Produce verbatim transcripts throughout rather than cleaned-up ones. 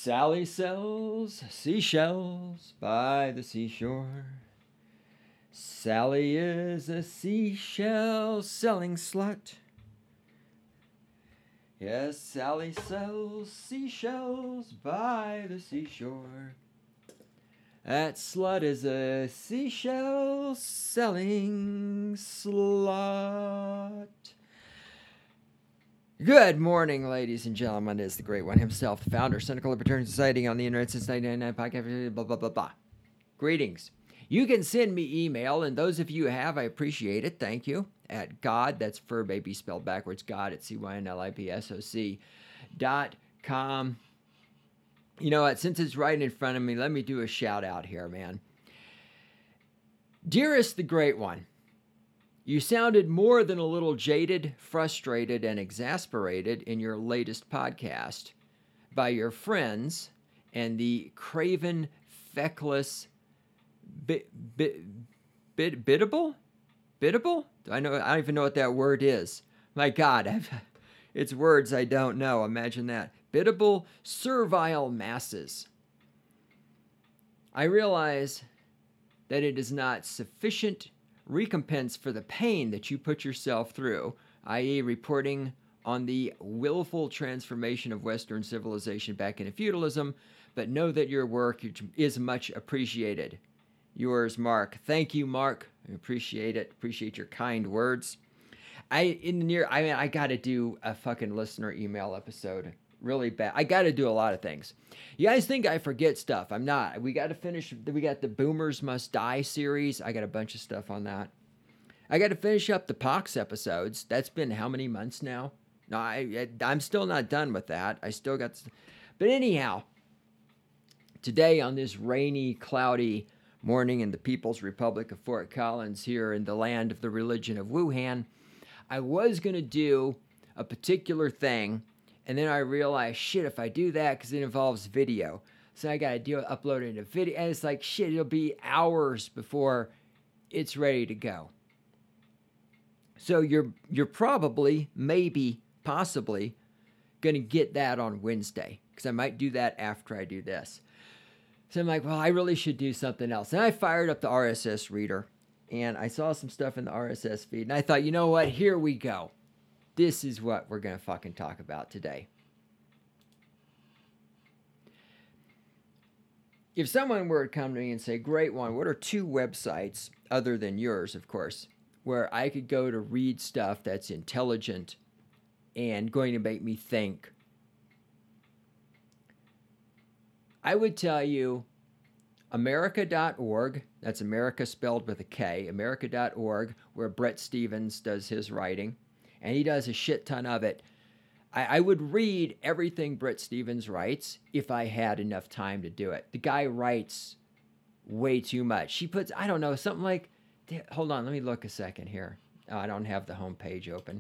Sally sells seashells by the seashore. Sally is a seashell selling slut. Yes, Sally sells seashells by the seashore. That slut is a seashell selling slut. Good morning, ladies and gentlemen. It is the Great One himself, the founder of Cynical Libertarian Society on the internet since nineteen ninety-nine, podcast, blah, blah, blah, blah. Greetings. You can send me email, and those of you who have, I appreciate it. Thank you. At God, that's fur baby spelled backwards, God at C Y N L I P S O C dot com. You know what? Since it's right in front of me, let me do a shout out here, man. Dearest the Great One, you sounded more than a little jaded, frustrated, and exasperated in your latest podcast by your friends and the craven, feckless, bit, bit, bit, biddable? Biddable? I know. I don't even know what that word is. My God, I've, it's words I don't know. Imagine that. Biddable, servile masses. I realize that it is not sufficient recompense for the pain that you put yourself through, that is reporting on the willful transformation of Western civilization back into feudalism, but know that your work is much appreciated. Yours, Mark. Thank you, Mark. I appreciate it. Appreciate your kind words. I in the near. I mean, I got to do a fucking listener email episode. Really bad. I got to do a lot of things. You guys think I forget stuff? I'm not. We got to finish. We got the Boomers Must Die series. I got a bunch of stuff on that. I got to finish up the Pox episodes. That's been how many months now? No, I, I'm still not done with that. I still got. But anyhow, today on this rainy, cloudy morning in the People's Republic of Fort Collins here in the land of the religion of Wuhan, I was going to do a particular thing. And then I realized, shit, if I do that, because it involves video. So I got to do upload it in a video. And it's like, shit, it'll be hours before it's ready to go. So you're you're probably, maybe, possibly going to get that on Wednesday. Because I might do that after I do this. So I'm like, well, I really should do something else. And I fired up the R S S reader. And I saw some stuff in the R S S feed. And I thought, you know what? Here we go. This is what we're going to fucking talk about today. If someone were to come to me and say, Great One, what are two websites, other than yours, of course, where I could go to read stuff that's intelligent and going to make me think? I would tell you America dot org. That's America spelled with a K. America dot org, where Bret Stephens does his writing. And he does a shit ton of it. I, I would read everything Bret Stephens writes if I had enough time to do it. The guy writes way too much. He puts, I don't know, something like, hold on, let me look a second here. Oh, I don't have the homepage open.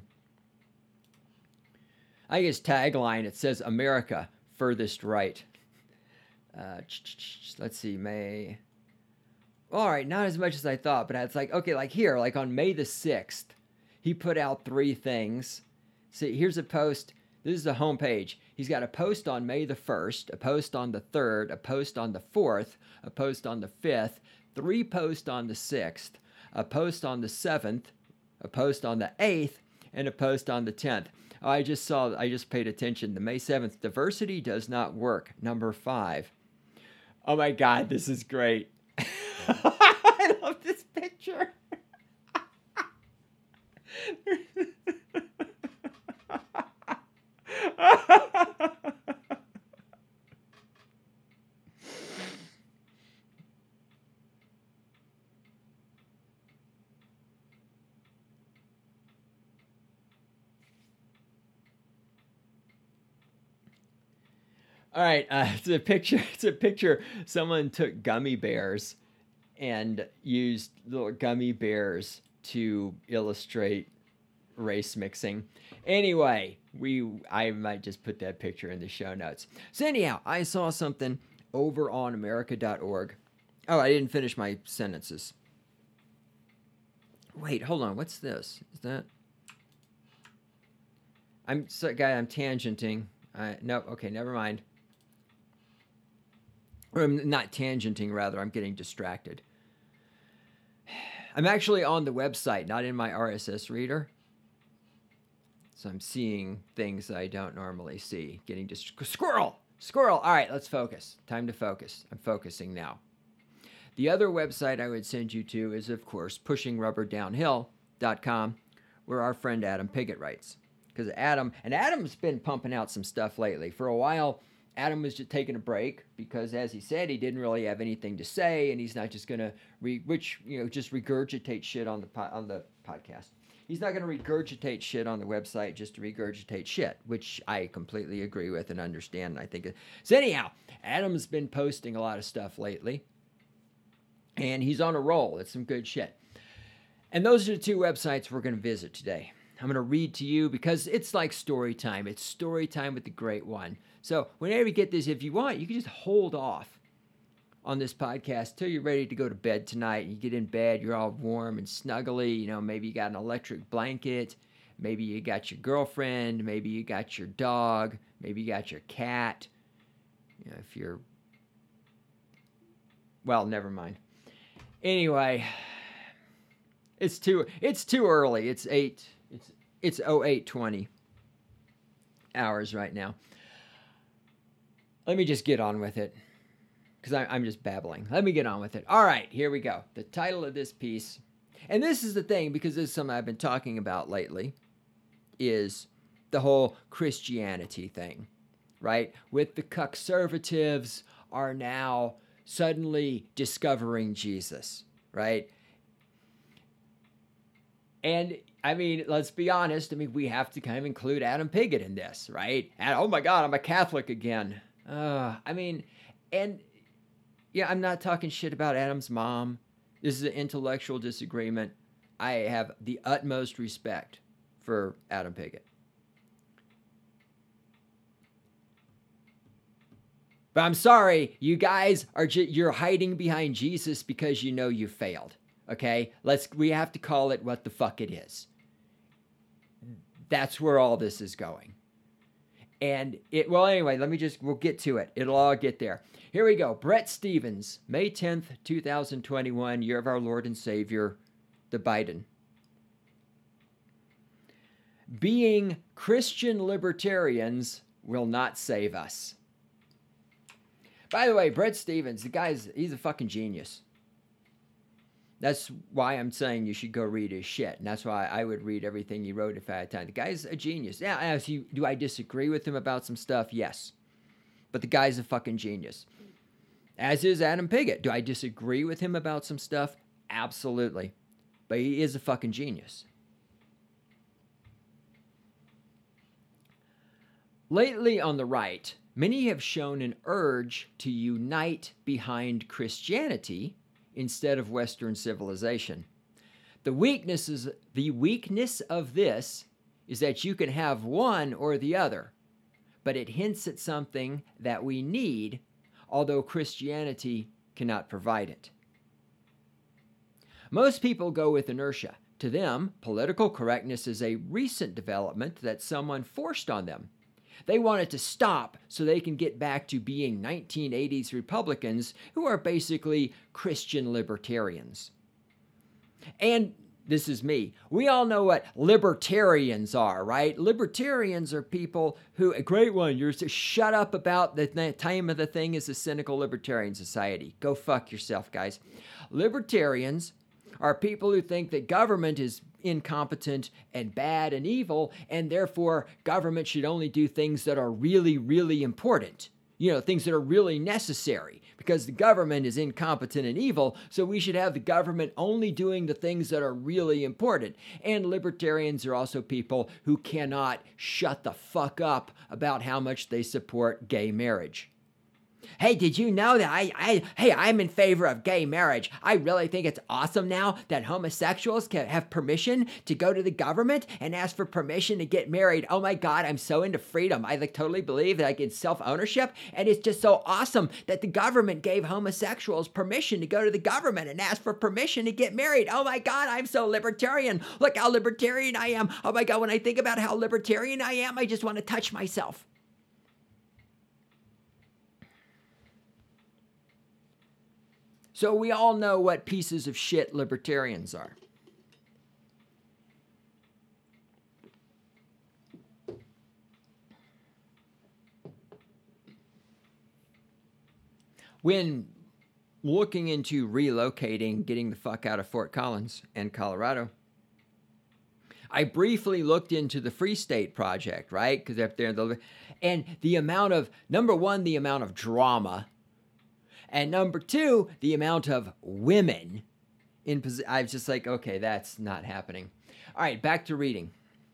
I guess tagline, it says America, furthest right. Uh, let's see, May. All right, not as much as I thought, but it's like, okay, like here, like on May the sixth, he put out three things. See, here's a post. This is the homepage. He's got a post on May the first, a post on the third, a post on the fourth, a post on the fifth, three posts on the sixth, a post on the seventh, a post on the eighth, and a post on the tenth. Oh, I just saw, I just paid attention. The May seventh, diversity does not work. Number five. Oh my God, this is great. I love this picture. All right, uh, it's a picture. It's a picture. Someone took gummy bears and used little gummy bears to illustrate race mixing. Anyway, we I might just put that picture in the show notes. So anyhow, I saw something over on America dot org. Oh, I didn't finish my sentences. Wait, hold on. What's this? Is that? I'm so, guy. I'm tangenting. Uh, no, okay, never mind. Or I'm not tangenting, rather, I'm getting distracted. I'm actually on the website, not in my R S S reader. So I'm seeing things that I don't normally see. Getting just squirrel, squirrel. All right, let's focus. Time to focus. I'm focusing now. The other website I would send you to is, of course, pushing rubber downhill dot com, where our friend Adam Piggott writes. Because Adam, and Adam's been pumping out some stuff lately. For a while, Adam was just taking a break because, as he said, he didn't really have anything to say, and he's not just going to, re, which, you know, just regurgitate shit on the po- on the podcast. He's not going to regurgitate shit on the website just to regurgitate shit, which I completely agree with and understand. And I think it, so. Anyhow, Adam's been posting a lot of stuff lately, and he's on a roll. It's some good shit. And those are the two websites we're going to visit today. I'm going to read to you because it's like story time. It's story time with the Great One. So whenever you get this, if you want, you can just hold off on this podcast till you're ready to go to bed tonight. You get in bed, you're all warm and snuggly. You know, maybe you got an electric blanket. Maybe you got your girlfriend. Maybe you got your dog. Maybe you got your cat. You know, if you're, well, never mind. Anyway, it's too it's too early. It's eight. It's it's oh eight twenty hours right now. Let me just get on with it. Because I'm just babbling. Let me get on with it. All right, here we go. The title of this piece, and this is the thing, because this is something I've been talking about lately, is the whole Christianity thing, right? With the conservatives are now suddenly discovering Jesus, right? And I mean, let's be honest. I mean, we have to kind of include Adam Piggott in this, right? And oh my God, I'm a Catholic again. Uh, I mean, and yeah, I'm not talking shit about Adam's mom. This is an intellectual disagreement. I have the utmost respect for Adam Piggott. But I'm sorry, you guys are ju- you're hiding behind Jesus because you know you failed. Okay? Let's we have to call it what the fuck it is. That's where all this is going. And it, well, anyway, let me just, we'll get to it. It'll all get there. Here we go. Bret Stephens, May tenth, twenty twenty-one, year of our Lord and Savior, the Biden. Being Christian libertarians will not save us. By the way, Bret Stephens, the guy's, he's a fucking genius. That's why I'm saying you should go read his shit. And that's why I would read everything he wrote if I had time. The guy's a genius. Yeah, as you, do I disagree with him about some stuff? Yes. But the guy's a fucking genius. As is Adam Piggott. Do I disagree with him about some stuff? Absolutely. But he is a fucking genius. Lately on the right, many have shown an urge to unite behind Christianity instead of Western civilization. The weakness is, the weakness of this is that you can have one or the other, but it hints at something that we need, although Christianity cannot provide it. Most people go with inertia. To them, political correctness is a recent development that someone forced on them. They want it to stop so they can get back to being nineteen eighties Republicans who are basically Christian libertarians. And this is me. We all know what libertarians are, right? Libertarians are people who, a great one, you're to shut up about the time of the thing is a cynical libertarian society. Go fuck yourself, guys. Libertarians are people who think that government is incompetent and bad and evil, and therefore government should only do things that are really, really important. You know, things that are really necessary, because the government is incompetent and evil, so we should have the government only doing the things that are really important. And libertarians are also people who cannot shut the fuck up about how much they support gay marriage. Hey, did you know that I, I, hey, I'm in favor of gay marriage. I really think it's awesome now that homosexuals can have permission to go to the government and ask for permission to get married. Oh my God, I'm so into freedom. I like totally believe that I get self-ownership. And it's just so awesome that the government gave homosexuals permission to go to the government and ask for permission to get married. Oh my God, I'm so libertarian. Look how libertarian I am. Oh my God, when I think about how libertarian I am, I just want to touch myself. So we all know what pieces of shit libertarians are. When looking into relocating, getting the fuck out of Fort Collins and Colorado, I briefly looked into the Free State Project, right? Because up there, the, and the amount of, number one, the amount of drama, and number two, the amount of women in position. I was just like, okay, that's not happening. All right, back to reading.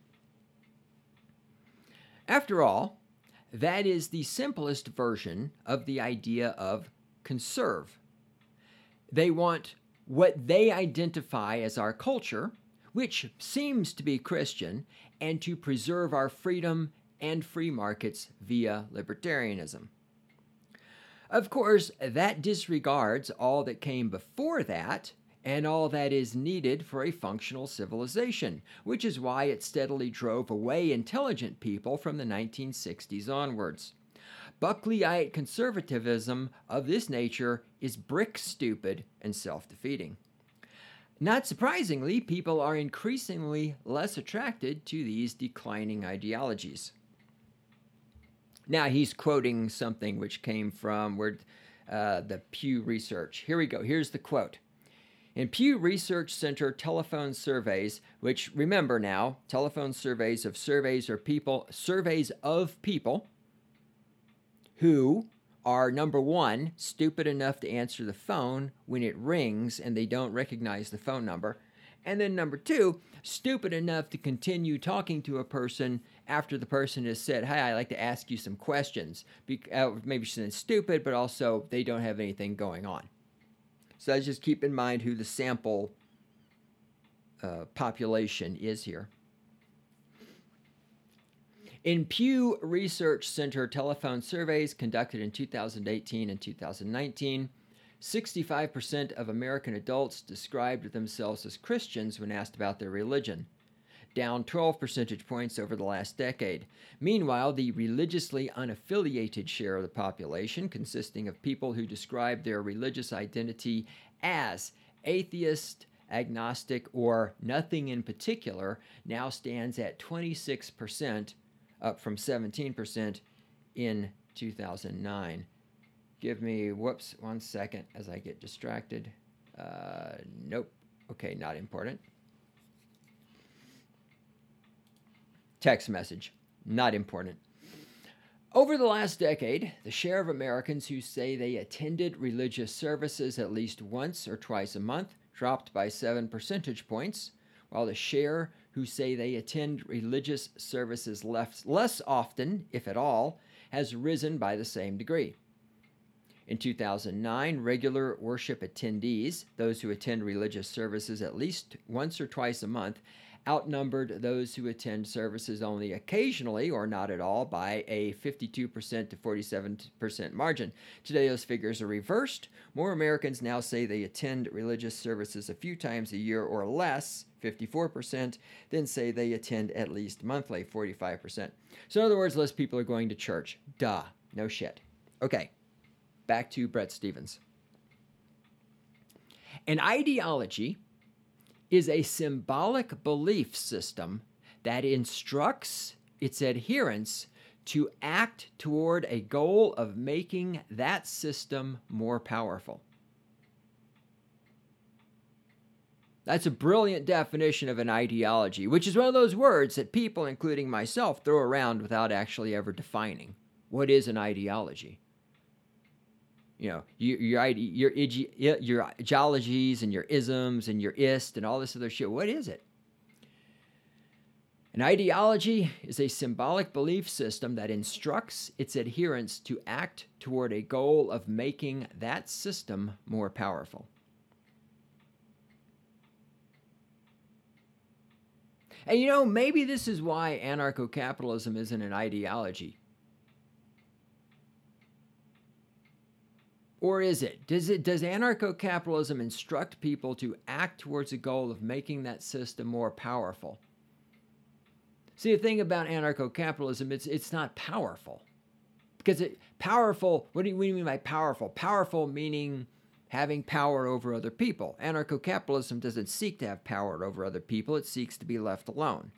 After all, that is the simplest version of the idea of conserve. They want what they identify as our culture, which seems to be Christian, and to preserve our freedom and free markets via libertarianism. Of course, that disregards all that came before that and all that is needed for a functional civilization, which is why it steadily drove away intelligent people from the nineteen sixties onwards. Buckleyite conservatism of this nature is brick stupid and self-defeating. Not surprisingly, people are increasingly less attracted to these declining ideologies. Now he's quoting something which came from where, uh, the Pew Research. Here we go. Here's the quote. In Pew Research Center telephone surveys, which remember now, telephone surveys of surveys are people, surveys of people who are, number one, stupid enough to answer the phone when it rings and they don't recognize the phone number. And then number two, stupid enough to continue talking to a person after the person has said, hi, I'd like to ask you some questions. Be- uh, maybe she's stupid, but also they don't have anything going on. So let's just keep in mind who the sample uh, population is here. In Pew Research Center telephone surveys conducted in two thousand eighteen and two thousand nineteen, sixty-five percent of American adults described themselves as Christians when asked about their religion, down twelve percentage points over the last decade. Meanwhile, the religiously unaffiliated share of the population, consisting of people who describe their religious identity as atheist, agnostic, or nothing in particular, now stands at twenty-six percent, up from seventeen percent in two thousand nine. Give me, whoops, one second as I get distracted. Uh, nope. Okay, not important. Text message, not important. Over the last decade, the share of Americans who say they attended religious services at least once or twice a month dropped by seven percentage points, while the share who say they attend religious services less, less often, if at all, has risen by the same degree. In two thousand nine, regular worship attendees, those who attend religious services at least once or twice a month, outnumbered those who attend services only occasionally or not at all by a fifty-two percent to forty-seven percent margin. Today, those figures are reversed. More Americans now say they attend religious services a few times a year or less, fifty-four percent, than say they attend at least monthly, forty-five percent. So in other words, less people are going to church. Duh. No shit. Okay. Back to Bret Stephens. An ideology is a symbolic belief system that instructs its adherents to act toward a goal of making that system more powerful. That's a brilliant definition of an ideology, which is one of those words that people, including myself, throw around without actually ever defining. What is an ideology? You know, your your your, your ideologies and your isms and your ist and all this other shit. What is it? An ideology is a symbolic belief system that instructs its adherents to act toward a goal of making that system more powerful. And you know, maybe this is why anarcho-capitalism isn't an ideology. Or is it? Does it does anarcho-capitalism instruct people to act towards a goal of making that system more powerful? See, the thing about anarcho-capitalism, it's it's not powerful. Because it powerful, what do you, what do you mean by powerful? Powerful meaning having power over other people. Anarcho-capitalism doesn't seek to have power over other people. It seeks to be left alone.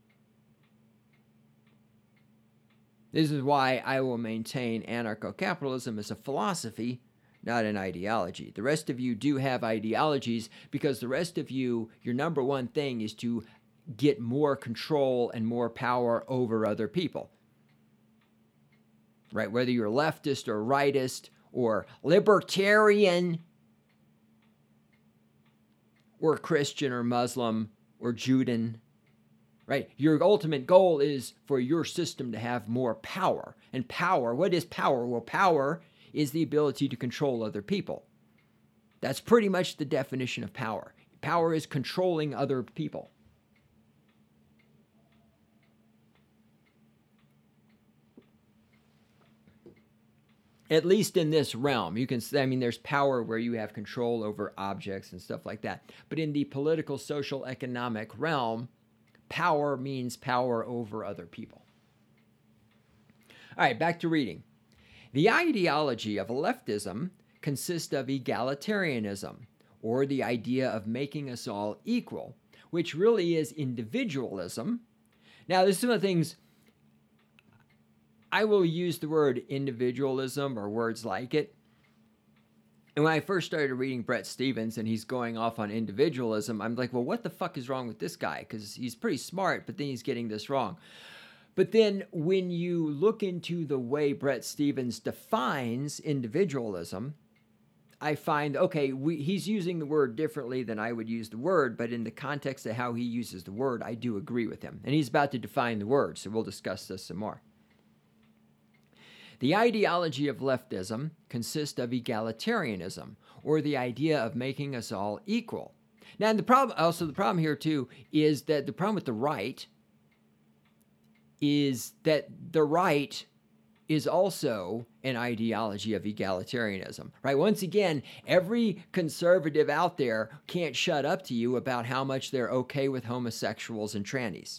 This is why I will maintain anarcho-capitalism as a philosophy, not an ideology. The rest of you do have ideologies because the rest of you, your number one thing is to get more control and more power over other people. Right? Whether you're leftist or rightist or libertarian or Christian or Muslim or Judean, right? Your ultimate goal is for your system to have more power. And power, what is power? Well, power is the ability to control other people. That's pretty much the definition of power. Power is controlling other people. At least in this realm, you can say, I mean, there's power where you have control over objects and stuff like that. But in the political, social, economic realm, power means power over other people. All right, back to reading. The ideology of leftism consists of egalitarianism, or the idea of making us all equal, which really is individualism. Now, this is one of the things, I will use the word individualism or words like it. And when I first started reading Bret Stephens and he's going off on individualism, I'm like, well, what the fuck is wrong with this guy? Because he's pretty smart, but then he's getting this wrong. But then when you look into the way Bret Stephens defines individualism, I find, okay, we, he's using the word differently than I would use the word, but in the context of how he uses the word, I do agree with him. And he's about to define the word, so we'll discuss this some more. The ideology of leftism consists of egalitarianism, or the idea of making us all equal. Now, the problem, also the problem here too, is that the problem with the right is that the right is also an ideology of egalitarianism, right? Once again, every conservative out there can't shut up to you about how much they're okay with homosexuals and trannies.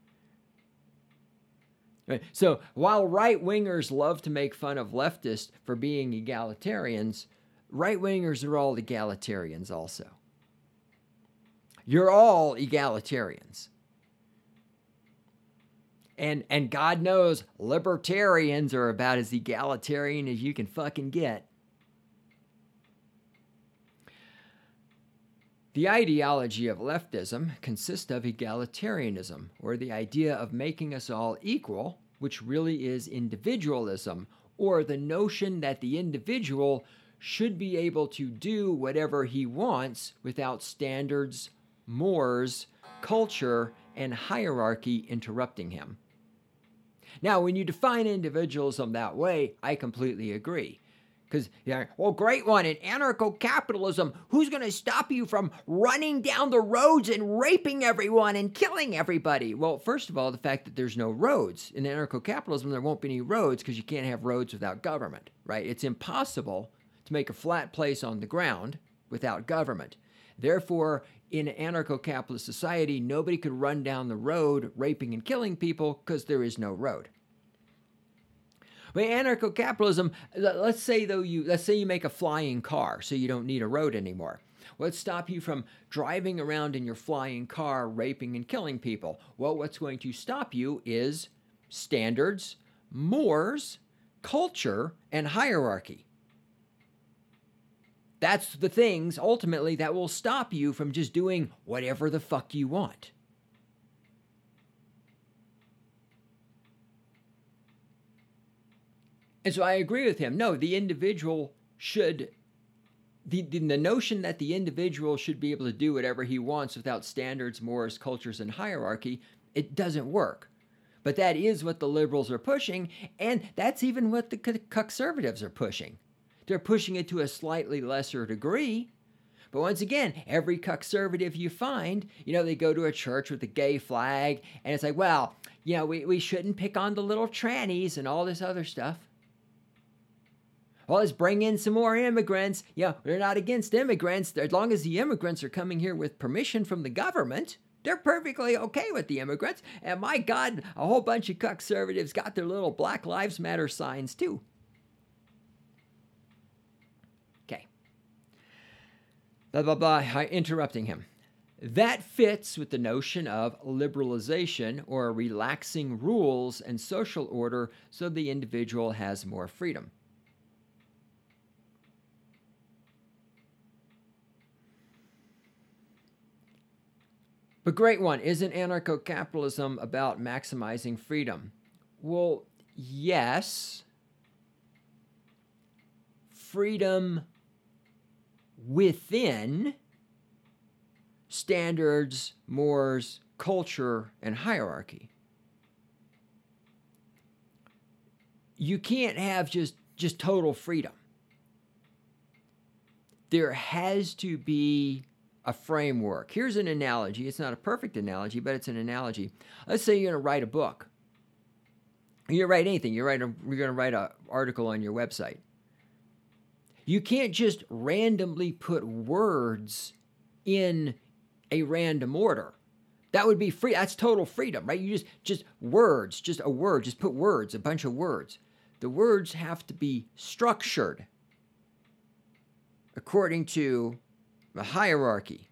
Right? So while right-wingers love to make fun of leftists for being egalitarians, right-wingers are all egalitarians also. You're all egalitarians. And and God knows libertarians are about as egalitarian as you can fucking get. The ideology of leftism consists of egalitarianism, or the idea of making us all equal, which really is individualism, or the notion that the individual should be able to do whatever he wants without standards, mores, culture, and hierarchy interrupting him. Now, when you define individualism that way, I completely agree. Because, yeah, well, great one, in anarcho-capitalism, who's going to stop you from running down the roads and raping everyone and killing everybody? Well, first of all, the fact that there's no roads. In anarcho-capitalism, there won't be any roads because you can't have roads without government, right? It's impossible to make a flat place on the ground without government. Therefore, in an anarcho-capitalist society, nobody could run down the road raping and killing people because there is no road. But anarcho-capitalism, let's say though you let's say you make a flying car so you don't need a road anymore. What's stop you from driving around in your flying car raping and killing people? Well, what's going to stop you is standards, mores, culture, and hierarchy. That's the things, ultimately, that will stop you from just doing whatever the fuck you want. And so I agree with him. No, the individual should, the, the, the notion that the individual should be able to do whatever he wants without standards, mores, cultures, and hierarchy, it doesn't work. But that is what the liberals are pushing, and that's even what the conservatives are pushing. They're pushing it to a slightly lesser degree. But once again, every conservative you find, you know, they go to a church with a gay flag, and it's like, well, you know, we, we shouldn't pick on the little trannies and all this other stuff. Well, let's bring in some more immigrants. You know, they're not against immigrants. As long as the immigrants are coming here with permission from the government, they're perfectly okay with the immigrants. And my God, a whole bunch of conservatives got their little Black Lives Matter signs too. blah, blah, blah, interrupting him. That fits with the notion of liberalization or relaxing rules and social order so the individual has more freedom. But great one, isn't anarcho-capitalism about maximizing freedom? Well, yes. Freedom within standards, mores, culture, and hierarchy. You can't have just, just total freedom. There has to be a framework. Here's an analogy. It's not a perfect analogy, but it's an analogy. Let's say you're going to write a book. You write anything. You write a, you're going to write an article on your website. You can't just randomly put words in a random order. That would be free. That's total freedom, right? You just, just words, just a word, just put words, a bunch of words. The words have to be structured according to a hierarchy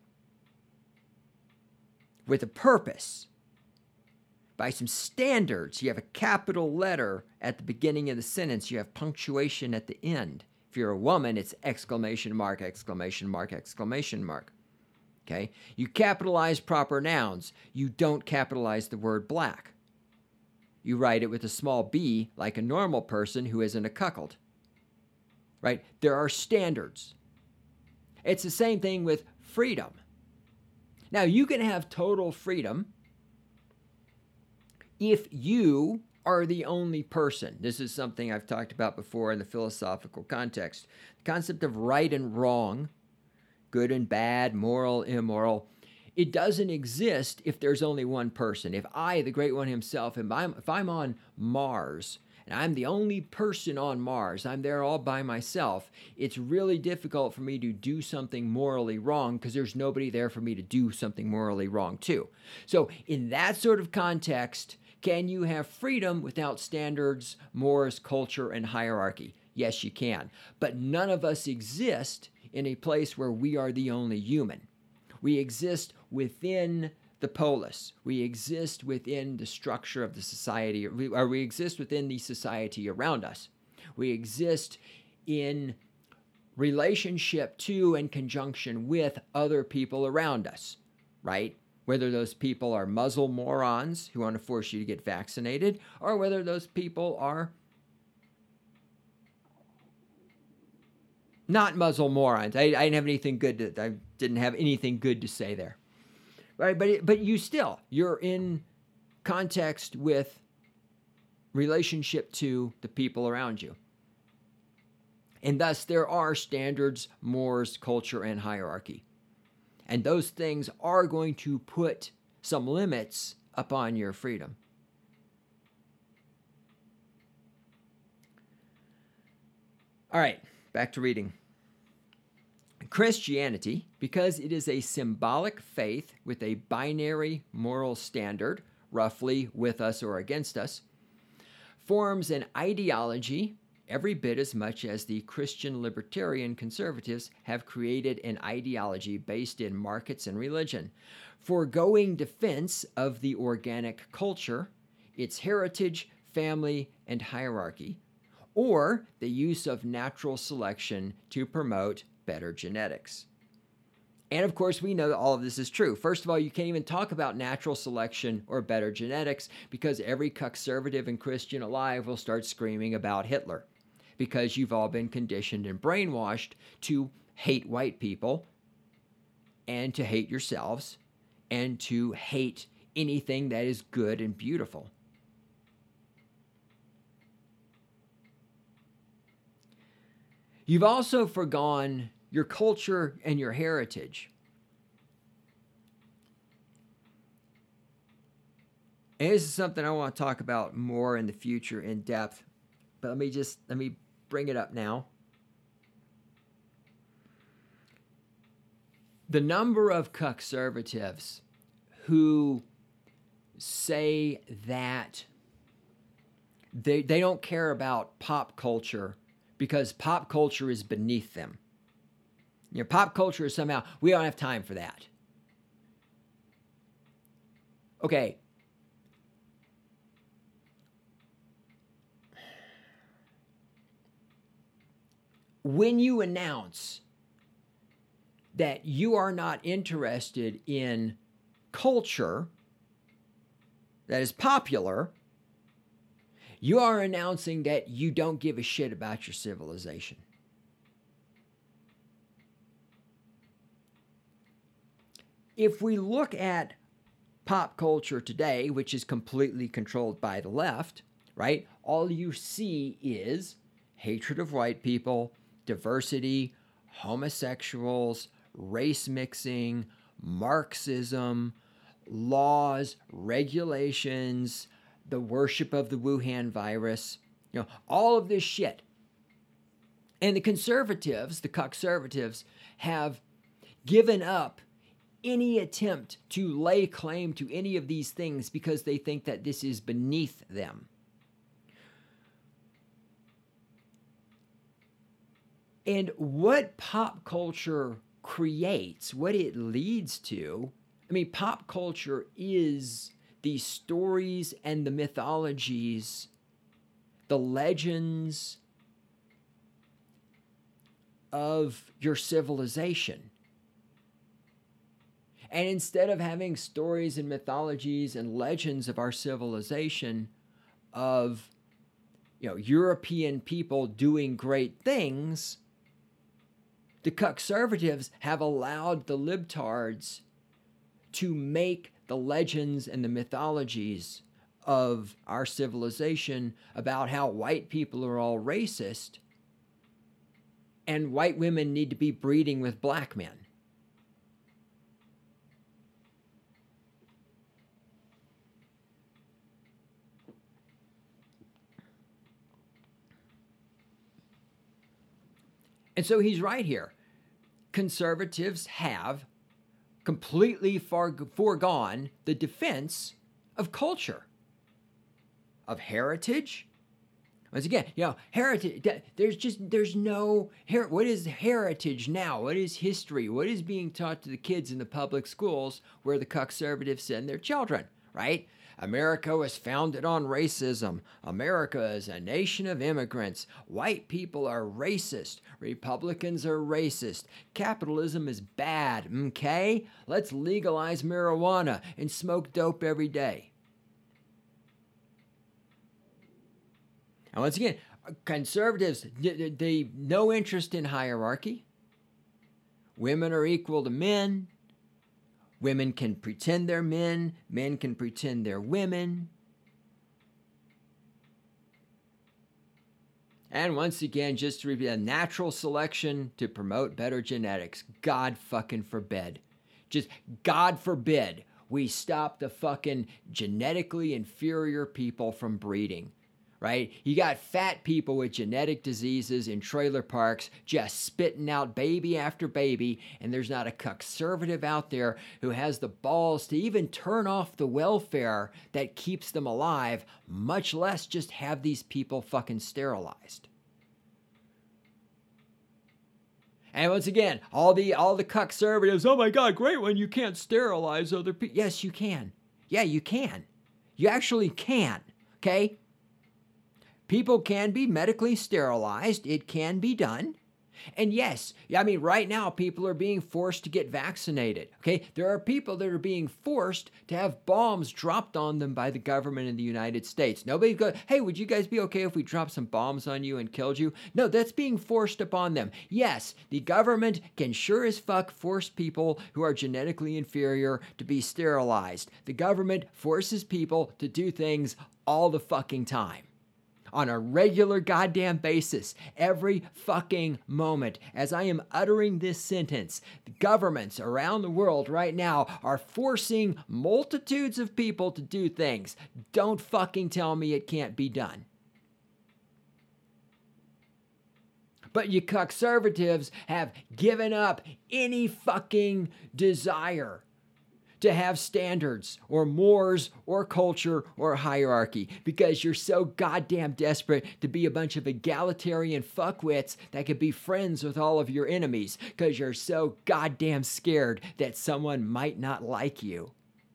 with a purpose, by some standards. You have a capital letter at the beginning of the sentence. You have punctuation at the end. If you're a woman, it's exclamation mark, exclamation mark, exclamation mark. Okay? You capitalize proper nouns. You don't capitalize the word black. You write it with a small b like a normal person who isn't a cuckold. Right? There are standards. It's the same thing with freedom. Now, you can have total freedom if you are the only person. This is something I've talked about before in the philosophical context. The concept of right and wrong, good and bad, moral, immoral, it doesn't exist if there's only one person. If I, the Great One himself, if I'm, if I'm on Mars, and I'm the only person on Mars, I'm there all by myself, it's really difficult for me to do something morally wrong because there's nobody there for me to do something morally wrong to. So in that sort of context, can you have freedom without standards, mores, culture, and hierarchy? Yes, you can. But none of us exist in a place where we are the only human. We exist within the polis. We exist within the structure of the society, or we exist within the society around us. We exist in relationship to and conjunction with other people around us, right? Whether those people are muzzle morons who want to force you to get vaccinated, or whether those people are not muzzle morons. I, I didn't have anything good to, I didn't have anything good to say there. Right, but it, but you still, you're in context with relationship to the people around you. And thus there are standards, mores, culture, and hierarchy. And those things are going to put some limits upon your freedom. All right, back to reading. Christianity, because it is a symbolic faith with a binary moral standard, roughly with us or against us, forms an ideology every bit as much as the Christian libertarian conservatives have created an ideology based in markets and religion, foregoing defense of the organic culture, its heritage, family, and hierarchy, or the use of natural selection to promote better genetics. And of course, we know that all of this is true. First of all, you can't even talk about natural selection or better genetics because every conservative and Christian alive will start screaming about Hitler because you've all been conditioned and brainwashed to hate white people and to hate yourselves and to hate anything that is good and beautiful. You've also forgone your culture and your heritage. And this is something I want to talk about more in the future in depth, but let me just, let me bring it up now. The number of conservatives who say that they, they don't care about pop culture because pop culture is beneath them. You know, pop culture is somehow, we don't have time for that. Okay. When you announce that you are not interested in culture that is popular, you are announcing that you don't give a shit about your civilization. If we look at pop culture today, which is completely controlled by the left, right? All you see is hatred of white people, diversity, homosexuals, race mixing, Marxism, laws, regulations, the worship of the Wuhan virus, you know, all of this shit. And the conservatives, the conservatives, have given up any attempt to lay claim to any of these things because they think that this is beneath them. And what pop culture creates, what it leads to, I mean, pop culture is the stories and the mythologies, the legends of your civilization. And instead of having stories and mythologies and legends of our civilization, of, you know, European people doing great things, the conservatives have allowed the libtards to make the legends and the mythologies of our civilization about how white people are all racist and white women need to be breeding with black men. And so he's right here. Conservatives have completely far, foregone the defense of culture, of heritage. Once again, you know, heritage, there's just, there's no, what is heritage now? What is history? What is being taught to the kids in the public schools where the conservatives send their children, right? America was founded on racism. America is a nation of immigrants. White people are racist. Republicans are racist. Capitalism is bad, okay? Let's legalize marijuana and smoke dope every day. And once again, conservatives, they, they no interest in hierarchy. Women are equal to men. Women can pretend they're men. Men can pretend they're women. And once again, just to repeat, a natural selection to promote better genetics. God fucking forbid. Just God forbid we stop the fucking genetically inferior people from breeding. Right? You got fat people with genetic diseases in trailer parks just spitting out baby after baby, and there's not a conservative out there who has the balls to even turn off the welfare that keeps them alive, much less just have these people fucking sterilized. And once again, all the all the conservatives, oh my God, great one, you can't sterilize other people. Yes, you can. Yeah, you can. You actually can. Okay? People can be medically sterilized. It can be done. And yes, I mean, right now, people are being forced to get vaccinated. Okay, there are people that are being forced to have bombs dropped on them by the government in the United States. Nobody goes, hey, would you guys be okay if we dropped some bombs on you and killed you? No, that's being forced upon them. Yes, the government can sure as fuck force people who are genetically inferior to be sterilized. The government forces people to do things all the fucking time. On a regular goddamn basis, every fucking moment. As I am uttering this sentence, the governments around the world right now are forcing multitudes of people to do things. Don't fucking tell me it can't be done. But you conservatives have given up any fucking desire to have standards or mores or culture or hierarchy because you're so goddamn desperate to be a bunch of egalitarian fuckwits that could be friends with all of your enemies because you're so goddamn scared that someone might not like you.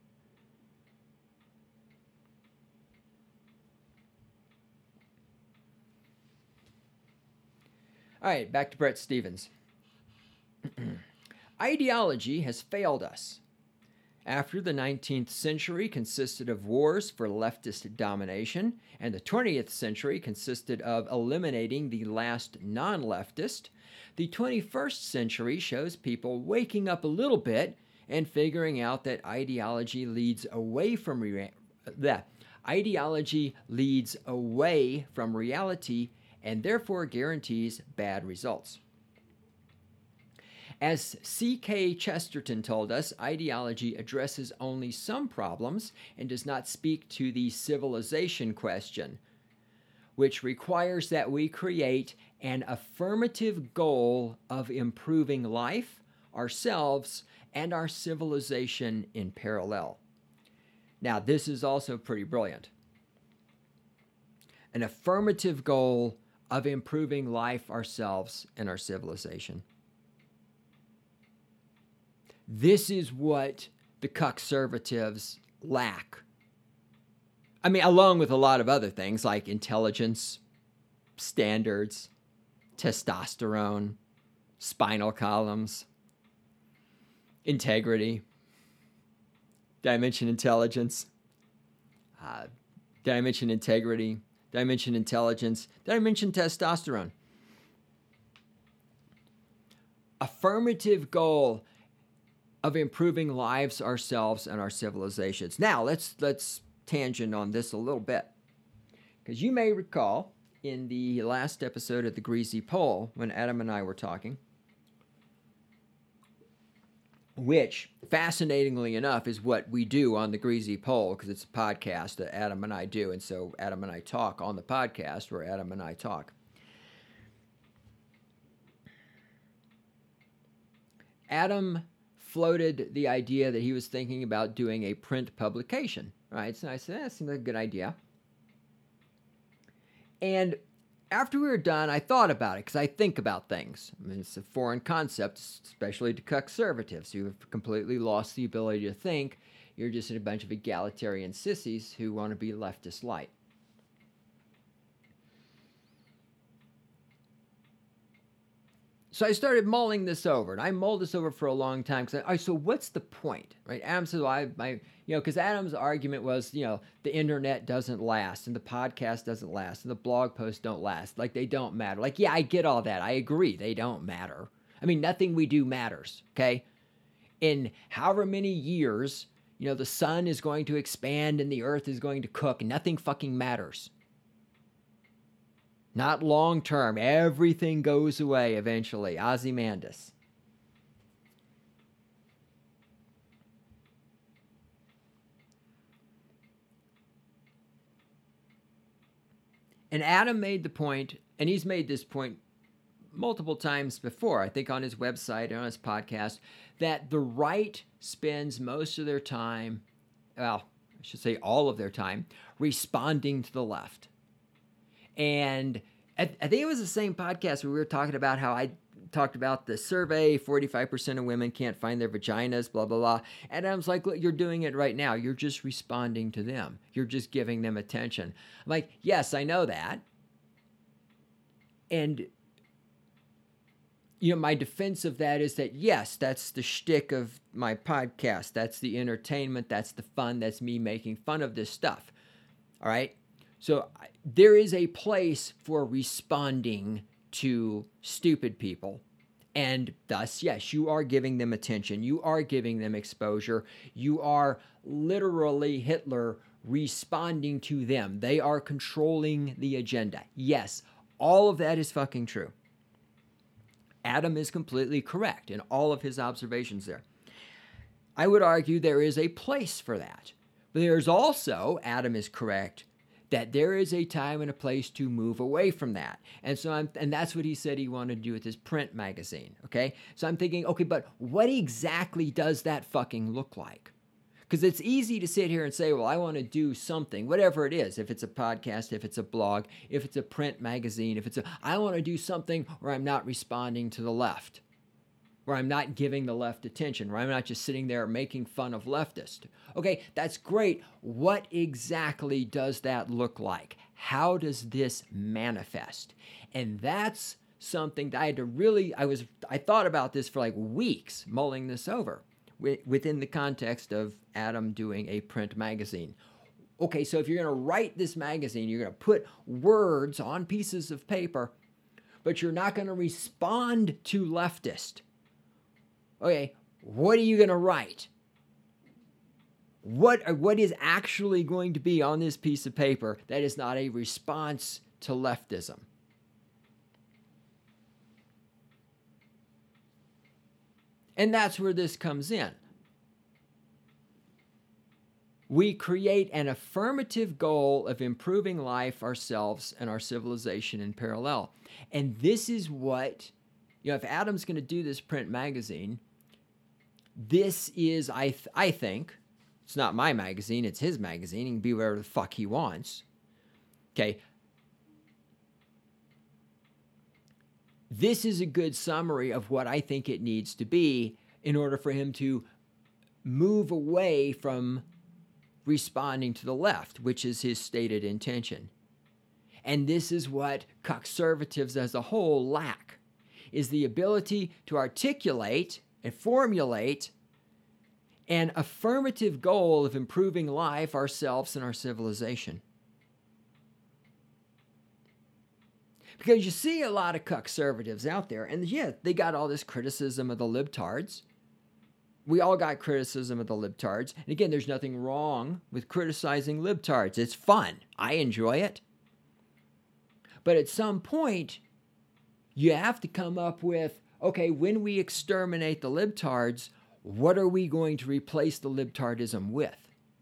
All right, back to Bret Stephens. Ideology has failed us. After the nineteenth century consisted of wars for leftist domination, and the twentieth century consisted of eliminating the last non-leftist, the twenty-first century shows people waking up a little bit and figuring out that ideology leads away from rea- that ideology leads away from reality and therefore guarantees bad results. As C K Chesterton told us, ideology addresses only some problems and does not speak to the civilization question, which requires that we create an affirmative goal of improving life, ourselves, and our civilization in parallel. Now, this is also pretty brilliant. An affirmative goal of improving life, ourselves, and our civilization. This is what the cuckservatives lack. I mean, along with a lot of other things like intelligence, standards, testosterone, spinal columns, integrity. Did I mention intelligence? Uh, did I mention integrity? Did I mention intelligence? Did I mention testosterone? Affirmative goal of improving lives, ourselves, and our civilizations. Now, let's let's tangent on this a little bit. Because you may recall in the last episode of the Greasy Poll, when Adam and I were talking, which, fascinatingly enough, is what we do on the Greasy Poll, because it's a podcast that Adam and I do, and so Adam and I talk on the podcast where Adam and I talk. Adam floated the idea that he was thinking about doing a print publication, right? So I said, that seems like a good idea. And after we were done, I thought about it, because I think about things. I mean, it's a foreign concept, especially to cuckservatives who have completely lost the ability to think. You're just a bunch of egalitarian sissies who want to be leftist light. So I started mulling this over, and I mulled this over for a long time. Because, all right, so what's the point, right? Adam says, well, I, my, you know, because Adam's argument was, you know, the internet doesn't last, and the podcast doesn't last, and the blog posts don't last. Like, they don't matter. Like, yeah, I get all that. I agree. They don't matter. I mean, nothing we do matters, okay? In however many years, you know, the sun is going to expand and the earth is going to cook, and nothing fucking matters. Not long term. Everything goes away eventually. Ozymandias. And Adam made the point, and he's made this point multiple times before, I think on his website and on his podcast, that the right spends most of their time, well, I should say all of their time, responding to the left. And I think it was the same podcast where we were talking about how I talked about the survey, forty-five percent of women can't find their vaginas, blah, blah, blah. And I was like, look, you're doing it right now. You're just responding to them. You're just giving them attention. I'm like, yes, I know that. And, you know, my defense of that is that, yes, that's the shtick of my podcast. That's the entertainment. That's the fun. That's me making fun of this stuff. All right? So there is a place for responding to stupid people. And thus, yes, you are giving them attention. You are giving them exposure. You are literally Hitler responding to them. They are controlling the agenda. Yes, all of that is fucking true. Adam is completely correct in all of his observations there. I would argue there is a place for that. But there's also, Adam is correct, that there is a time and a place to move away from that. And so I'm, and that's what he said he wanted to do with his print magazine, okay? So I'm thinking, okay, but what exactly does that fucking look like? Because it's easy to sit here and say, well, I want to do something, whatever it is. If it's a podcast, if it's a blog, if it's a print magazine, if it's a, I want to do something where I'm not responding to the left, where I'm not giving the left attention, where I'm not just sitting there making fun of leftists. Okay, that's great. What exactly does that look like? How does this manifest? And that's something that I had to really, I was, I thought about this for like weeks, mulling this over within the context of Adam doing a print magazine. Okay, so if you're going to write this magazine, you're going to put words on pieces of paper, but you're not going to respond to leftist. Okay, what are you going to write? What, what is actually going to be on this piece of paper that is not a response to leftism? And that's where this comes in. We create an affirmative goal of improving life, ourselves, and our civilization in parallel. And this is what, you know, if Adam's going to do this print magazine, this is, I th- I think, it's not my magazine, it's his magazine. He can be whatever the fuck he wants. Okay. This is a good summary of what I think it needs to be in order for him to move away from responding to the left, which is his stated intention. And this is what conservatives as a whole lack, is the ability to articulate and formulate an affirmative goal of improving life, ourselves, and our civilization. Because you see a lot of conservatives out there, and yeah, they got all this criticism of the libtards. We all got criticism of the libtards. And again, there's nothing wrong with criticizing libtards. It's fun. I enjoy it. But at some point, you have to come up with, okay, when we exterminate the libtards, what are we going to replace the libtardism with?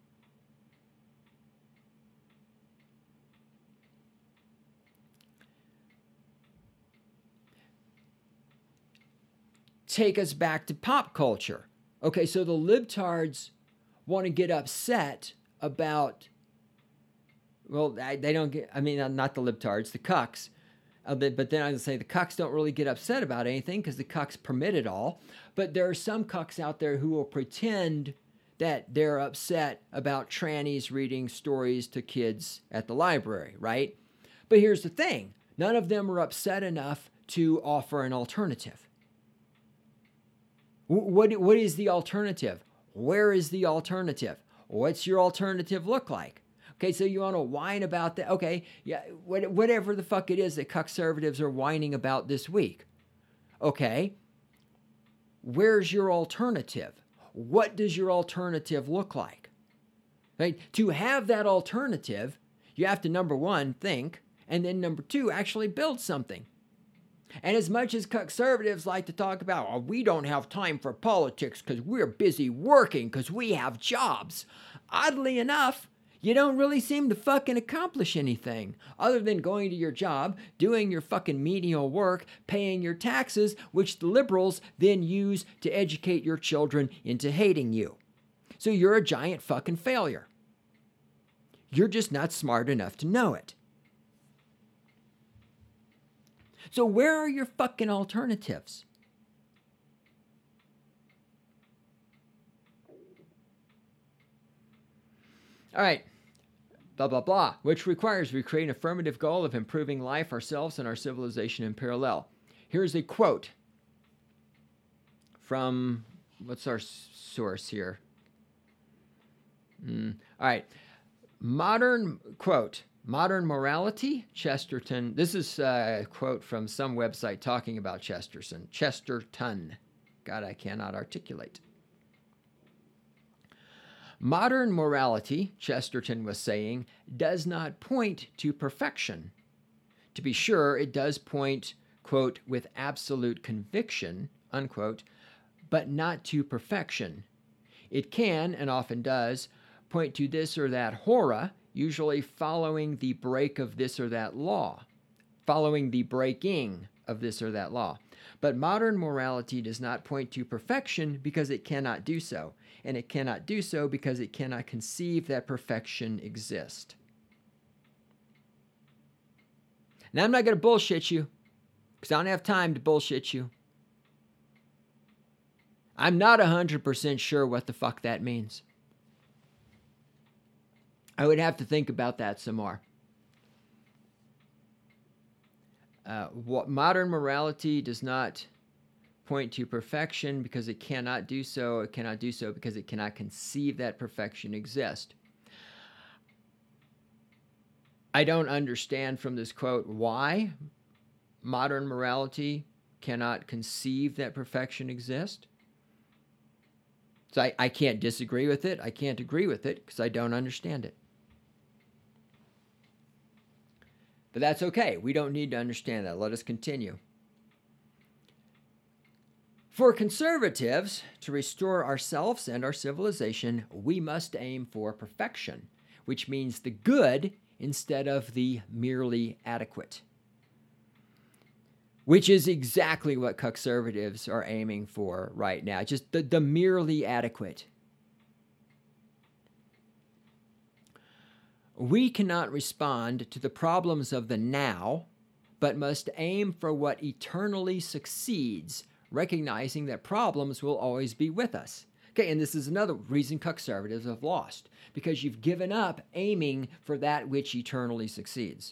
Take us back to pop culture. Okay, so the libtards want to get upset about, well, they don't get, I mean, not the libtards, the cucks. Uh, but, but then I would say the cucks don't really get upset about anything because the cucks permit it all. But there are some cucks out there who will pretend that they're upset about trannies reading stories to kids at the library, right? But here's the thing. None of them are upset enough to offer an alternative. What, what is the alternative? Where is the alternative? What's your alternative look like? Okay, so you want to whine about that. Okay, yeah, whatever the fuck it is that conservatives are whining about this week. Okay, where's your alternative? What does your alternative look like? Right? To have that alternative, you have to, number one, think, and then number two, actually build something. And as much as conservatives like to talk about, oh, we don't have time for politics because we're busy working because we have jobs, oddly enough, you don't really seem to fucking accomplish anything other than going to your job, doing your fucking menial work, paying your taxes, which the liberals then use to educate your children into hating you. So you're a giant fucking failure. You're just not smart enough to know it. So where are your fucking alternatives? All right. Blah, blah, blah, which requires we create an affirmative goal of improving life, ourselves, and our civilization in parallel. Here's a quote from, what's our source here? Mm, all right. Modern, quote, Modern Morality, Chesterton. This is a quote from some website talking about Chesterton. Chesterton. God, I cannot articulate. Modern morality, Chesterton was saying, does not point to perfection. To be sure, it does point, quote, with absolute conviction, unquote, but not to perfection. It can, and often does, point to this or that horror, usually following the break of this or that law, following the breaking of this or that law. But modern morality does not point to perfection because it cannot do so. And it cannot do so because it cannot conceive that perfection exists. Now, I'm not going to bullshit you because I don't have time to bullshit you. I'm not one hundred percent sure what the fuck that means. I would have to think about that some more. Uh, what modern morality does not point to perfection because it cannot do so. It cannot do so because it cannot conceive that perfection exists. I don't understand from this quote why modern morality cannot conceive that perfection exists. So I, I can't disagree with it. I can't agree with it because I don't understand it. But that's okay. We don't need to understand that. Let us continue. For conservatives, to restore ourselves and our civilization, we must aim for perfection, which means the good instead of the merely adequate, which is exactly what conservatives are aiming for right now, just the, the merely adequate. We cannot respond to the problems of the now, but must aim for what eternally succeeds, recognizing that problems will always be with us. Okay, and this is another reason conservatives have lost, because you've given up aiming for that which eternally succeeds.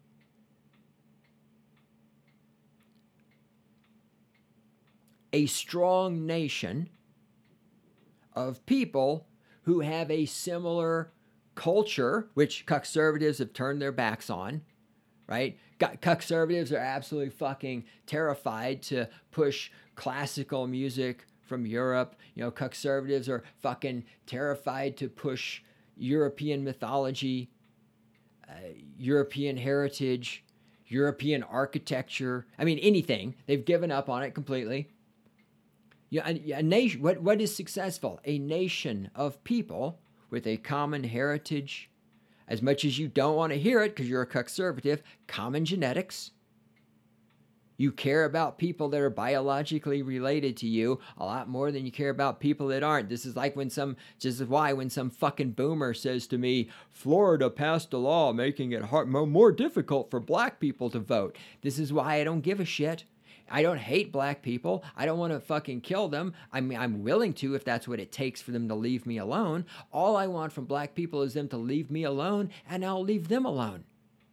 A strong nation of people who have a similar culture, which conservatives have turned their backs on, right? Conservatives are absolutely fucking terrified to push classical music from Europe. You know, conservatives are fucking terrified to push European mythology, uh, European heritage, European architecture. I mean, anything. They've given up on it completely. Yeah, a, a nation. What what is successful? A nation of people with a common heritage. As much as you don't want to hear it because you're a conservative, common genetics. You care about people that are biologically related to you a lot more than you care about people that aren't. This is like when some, this is why when some fucking boomer says to me, Florida passed a law making it hard, more difficult for black people to vote. This is why I don't give a shit. I don't hate black people. I don't want to fucking kill them. I mean, I'm willing to if that's what it takes for them to leave me alone. All I want from black people is them to leave me alone, and I'll leave them alone.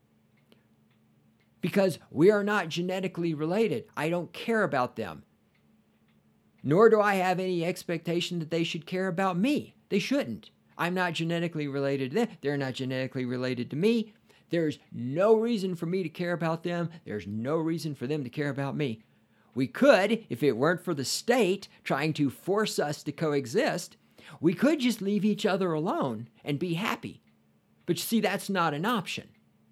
Because we are not genetically related. I don't care about them. Nor do I have any expectation that they should care about me. They shouldn't. I'm not genetically related to them. They're not genetically related to me. There's no reason for me to care about them. There's no reason for them to care about me. We could, if it weren't for the state trying to force us to coexist, we could just leave each other alone and be happy. But you see, that's not an option.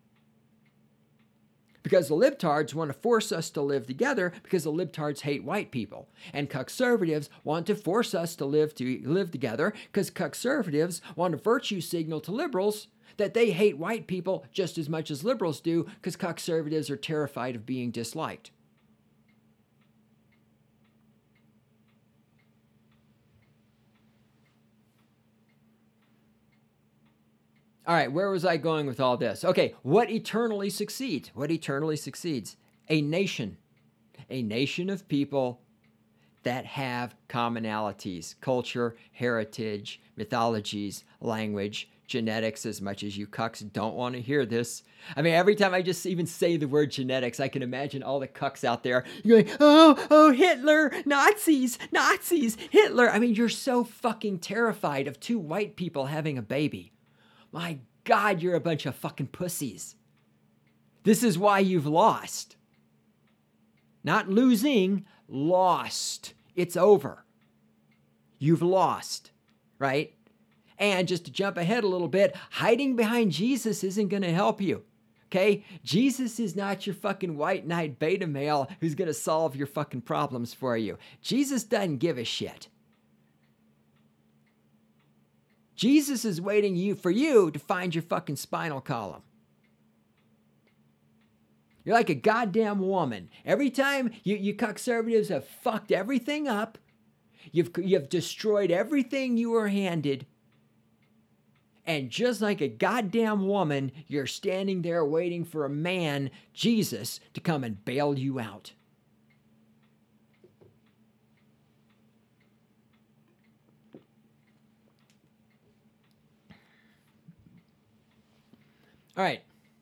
Because the libtards want to force us to live together because the libtards hate white people. And conservatives want to force us to live to live together because conservatives want to virtue signal to liberals that they hate white people just as much as liberals do because conservatives are terrified of being disliked. All right, where was I going with all this? Okay, what eternally succeeds? What eternally succeeds? A nation. A nation of people that have commonalities, culture, heritage, mythologies, language, genetics, as much as you cucks don't want to hear this. I mean, every time I just even say the word genetics, I can imagine all the cucks out there going, oh, oh, Hitler, Nazis, Nazis, Hitler. I mean, you're so fucking terrified of two white people having a baby. My God, you're a bunch of fucking pussies. This is why you've lost. Not losing, lost. It's over. You've lost, right? And just to jump ahead a little bit, hiding behind Jesus isn't going to help you, okay? Jesus is not your fucking white knight beta male who's going to solve your fucking problems for you. Jesus doesn't give a shit. Jesus is waiting you for you to find your fucking spinal column. You're like a goddamn woman. Every time you, you conservatives have fucked everything up, you've, you've destroyed everything you were handed, and just like a goddamn woman, you're standing there waiting for a man, Jesus, to come and bail you out. All right.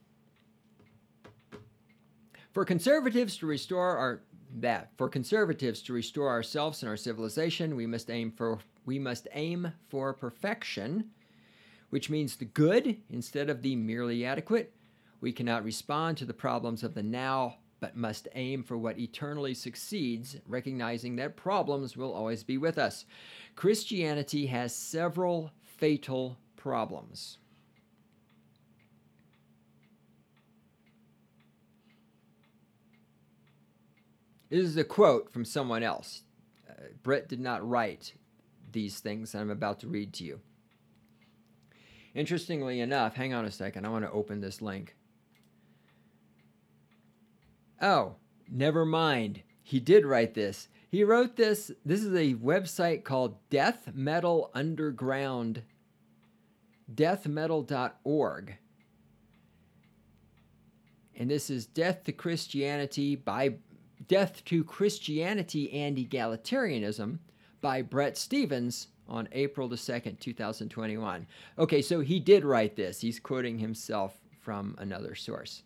For conservatives to restore our that for conservatives to restore ourselves and our civilization, we must aim for we must aim for perfection, which means the good instead of the merely adequate. We cannot respond to the problems of the now, but must aim for what eternally succeeds, recognizing that problems will always be with us. Christianity has several fatal problems. This is a quote from someone else. Uh, Brett did not write these things I'm about to read to you. Interestingly enough, hang on a second, I want to open this link. Oh, never mind. He did write this. He wrote this. This is a website called Death Metal Underground, death metal dot org. And this is Death to Christianity by Death to Christianity and Egalitarianism by Brett Stevens on April the second, two thousand twenty-one. Okay, so he did write this. He's quoting himself from another source.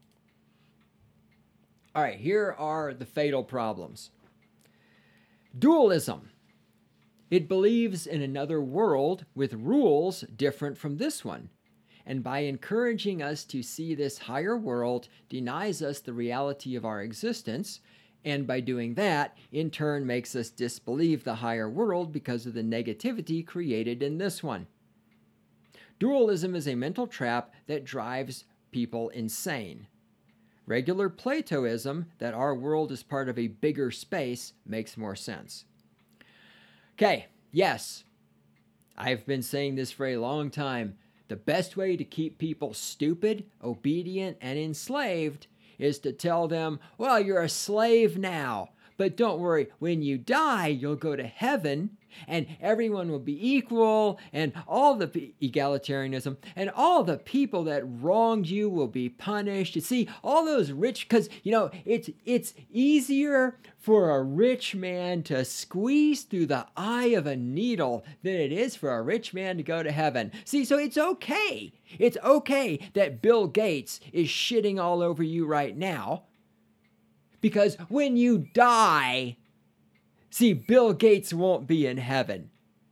All right, here are the fatal problems. Dualism. It believes in another world with rules different from this one, and by encouraging us to see this higher world, denies us the reality of our existence, and by doing that, in turn makes us disbelieve the higher world because of the negativity created in this one. Dualism is a mental trap that drives people insane. Regular Platoism, that our world is part of a bigger space, makes more sense. Okay, yes, I've been saying this for a long time. The best way to keep people stupid, obedient, and enslaved is to tell them, well, you're a slave now, but don't worry, when you die, you'll go to heaven, and everyone will be equal, and all the egalitarianism, and all the people that wronged you will be punished. You see, all those rich, because, you know, it's it's easier for a rich man to squeeze through the eye of a needle than it is for a rich man to go to heaven. See, so it's okay. It's okay that Bill Gates is shitting all over you right now, because when you die, see, Bill Gates won't be in heaven.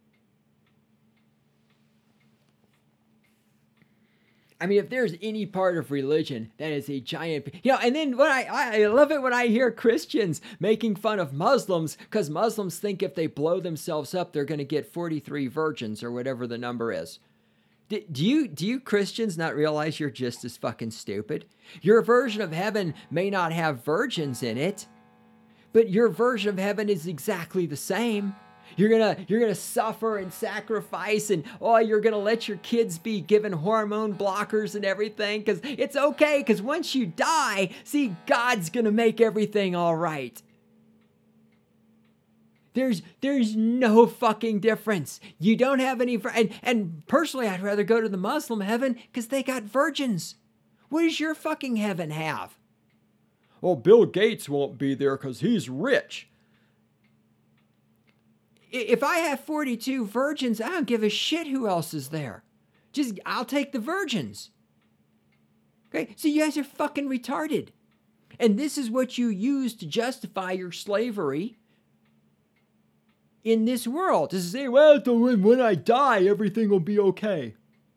I mean, if there's any part of religion that is a giant, you know, and then when I, I love it when I hear Christians making fun of Muslims, because Muslims think if they blow themselves up, they're going to get forty-three virgins or whatever the number is. Do, do you, do you Christians not realize you're just as fucking stupid? Your version of heaven may not have virgins in it, but your version of heaven is exactly the same. You're gonna you're gonna suffer and sacrifice, and oh, you're gonna let your kids be given hormone blockers and everything, because it's okay, because once you die, see, God's gonna make everything all right. There's there's no fucking difference. You don't have any, and, and personally, I'd rather go to the Muslim heaven because they got virgins. What does your fucking heaven have? Well, Bill Gates won't be there because he's rich. If I have forty-two virgins, I don't give a shit who else is there. Just, I'll take the virgins. Okay, so you guys are fucking retarded. And this is what you use to justify your slavery in this world. To say, well, when I die, everything will be okay.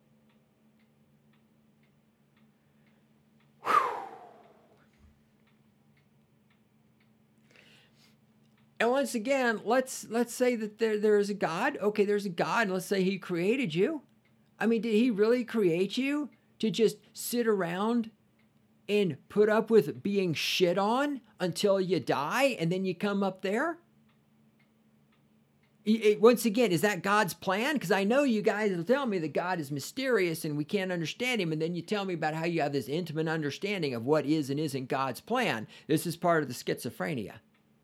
And once again, let's let's say that there, there is a God. Okay, there's a God, and let's say he created you. I mean, did he really create you to just sit around and put up with being shit on until you die and then you come up there? It, once again, is that God's plan? Because I know you guys will tell me that God is mysterious and we can't understand him. And then you tell me about how you have this intimate understanding of what is and isn't God's plan. This is part of the schizophrenia.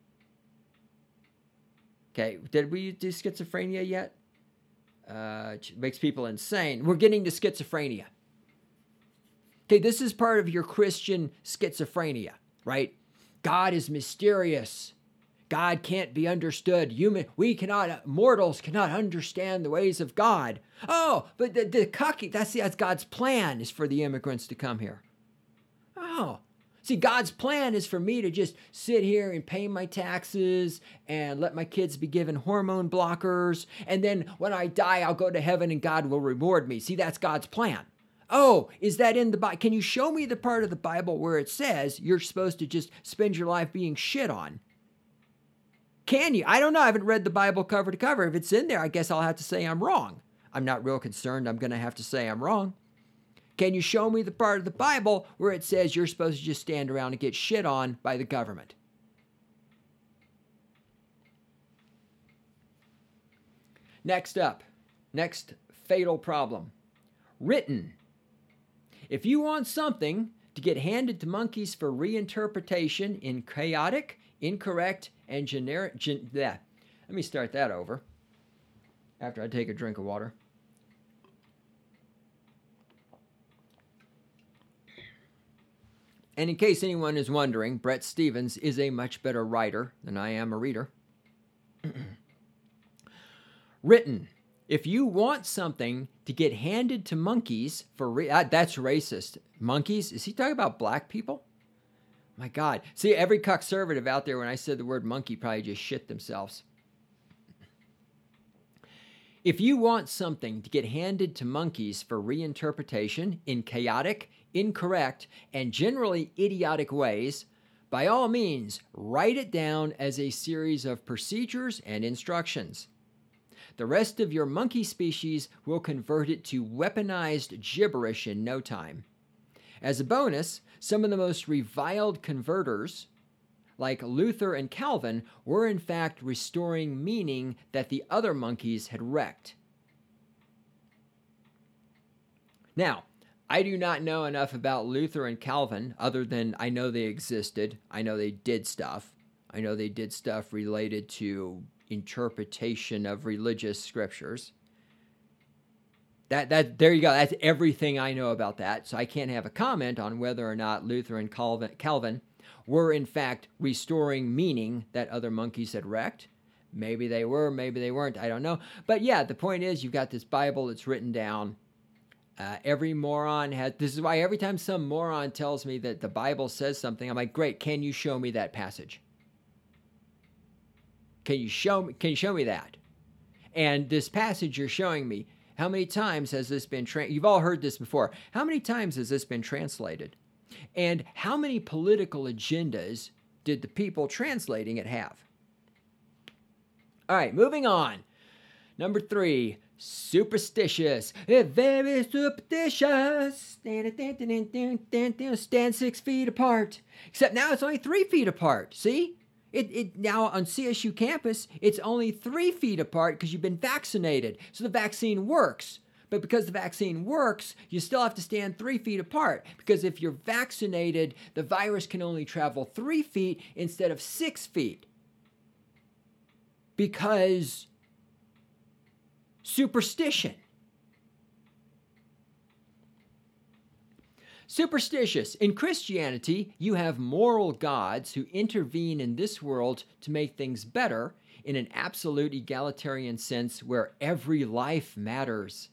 Okay, did we do schizophrenia yet? Uh, it makes people insane. We're getting to schizophrenia. Okay, this is part of your Christian schizophrenia, right? God is mysterious. God can't be understood. Human, we cannot, mortals cannot understand the ways of God. Oh, but the, the cucking, that's, that's God's plan is for the immigrants to come here. Oh, see, God's plan is for me to just sit here and pay my taxes and let my kids be given hormone blockers. And then when I die, I'll go to heaven and God will reward me. See, that's God's plan. Oh, is that in the Bible? Can you show me the part of the Bible where it says you're supposed to just spend your life being shit on? Can you? I don't know. I haven't read the Bible cover to cover. If it's in there, I guess I'll have to say I'm wrong. I'm not real concerned. I'm going to have to say I'm wrong. Can you show me the part of the Bible where it says you're supposed to just stand around and get shit on by the government? Next up, next fatal problem. Written. If you want something to get handed to monkeys for reinterpretation in chaotic, incorrect, and generic... Gen, yeah. Let me start that over after I take a drink of water. And in case anyone is wondering, Brett Stevens is a much better writer than I am a reader. Written. If you want something to get handed to monkeys for... Re- uh, that's racist. Monkeys? Is he talking about black people? My God. See, every conservative out there, when I said the word monkey, probably just shit themselves. If you want something to get handed to monkeys for reinterpretation in chaotic, incorrect, and generally idiotic ways, by all means, write it down as a series of procedures and instructions. The rest of your monkey species will convert it to weaponized gibberish in no time. As a bonus, some of the most reviled converters, like Luther and Calvin, were in fact restoring meaning that the other monkeys had wrecked. Now, I do not know enough about Luther and Calvin other than I know they existed. I know they did stuff. I know they did stuff related to interpretation of religious scriptures. That that there you go. That's everything I know about that. So I can't have a comment on whether or not Luther and Calvin, Calvin were in fact restoring meaning that other monkeys had wrecked. Maybe they were, maybe they weren't. I don't know. But yeah, the point is you've got this Bible that's written down. Uh, every moron has... This is why every time some moron tells me that the Bible says something, I'm like, great, can you show me that passage? Can you show me, can you show me that? And this passage you're showing me, how many times has this been... Tra- You've all heard this before. How many times has this been translated? And how many political agendas did the people translating it have? All right, moving on. Number three, superstitious. Very superstitious. Stand six feet apart. Except now it's only three feet apart. See? It, it now on C S U campus, it's only three feet apart because you've been vaccinated. So the vaccine works. But because the vaccine works, you still have to stand three feet apart. Because if you're vaccinated, the virus can only travel three feet instead of six feet. Because superstition. Superstitious. In Christianity, you have moral gods who intervene in this world to make things better in an absolute egalitarian sense where every life matters.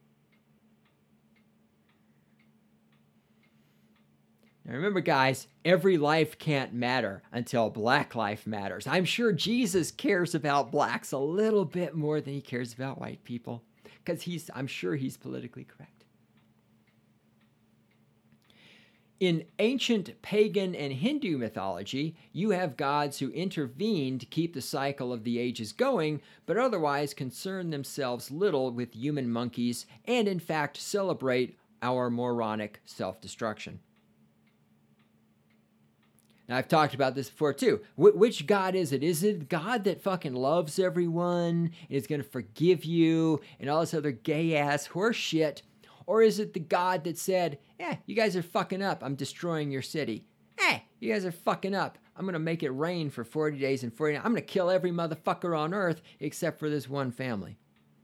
Now remember, guys, every life can't matter until black life matters. I'm sure Jesus cares about blacks a little bit more than he cares about white people because he's, I'm sure he's politically correct. In ancient pagan and Hindu mythology, you have gods who intervene to keep the cycle of the ages going, but otherwise concern themselves little with human monkeys and, in fact, celebrate our moronic self-destruction. Now, I've talked about this before too. Wh- which God is it? Is it God that fucking loves everyone and is going to forgive you and all this other gay ass horse shit? Or is it the God that said, eh, you guys are fucking up. I'm destroying your city. Eh, you guys are fucking up. I'm going to make it rain for forty days and forty nights. I'm going to kill every motherfucker on earth except for this one family.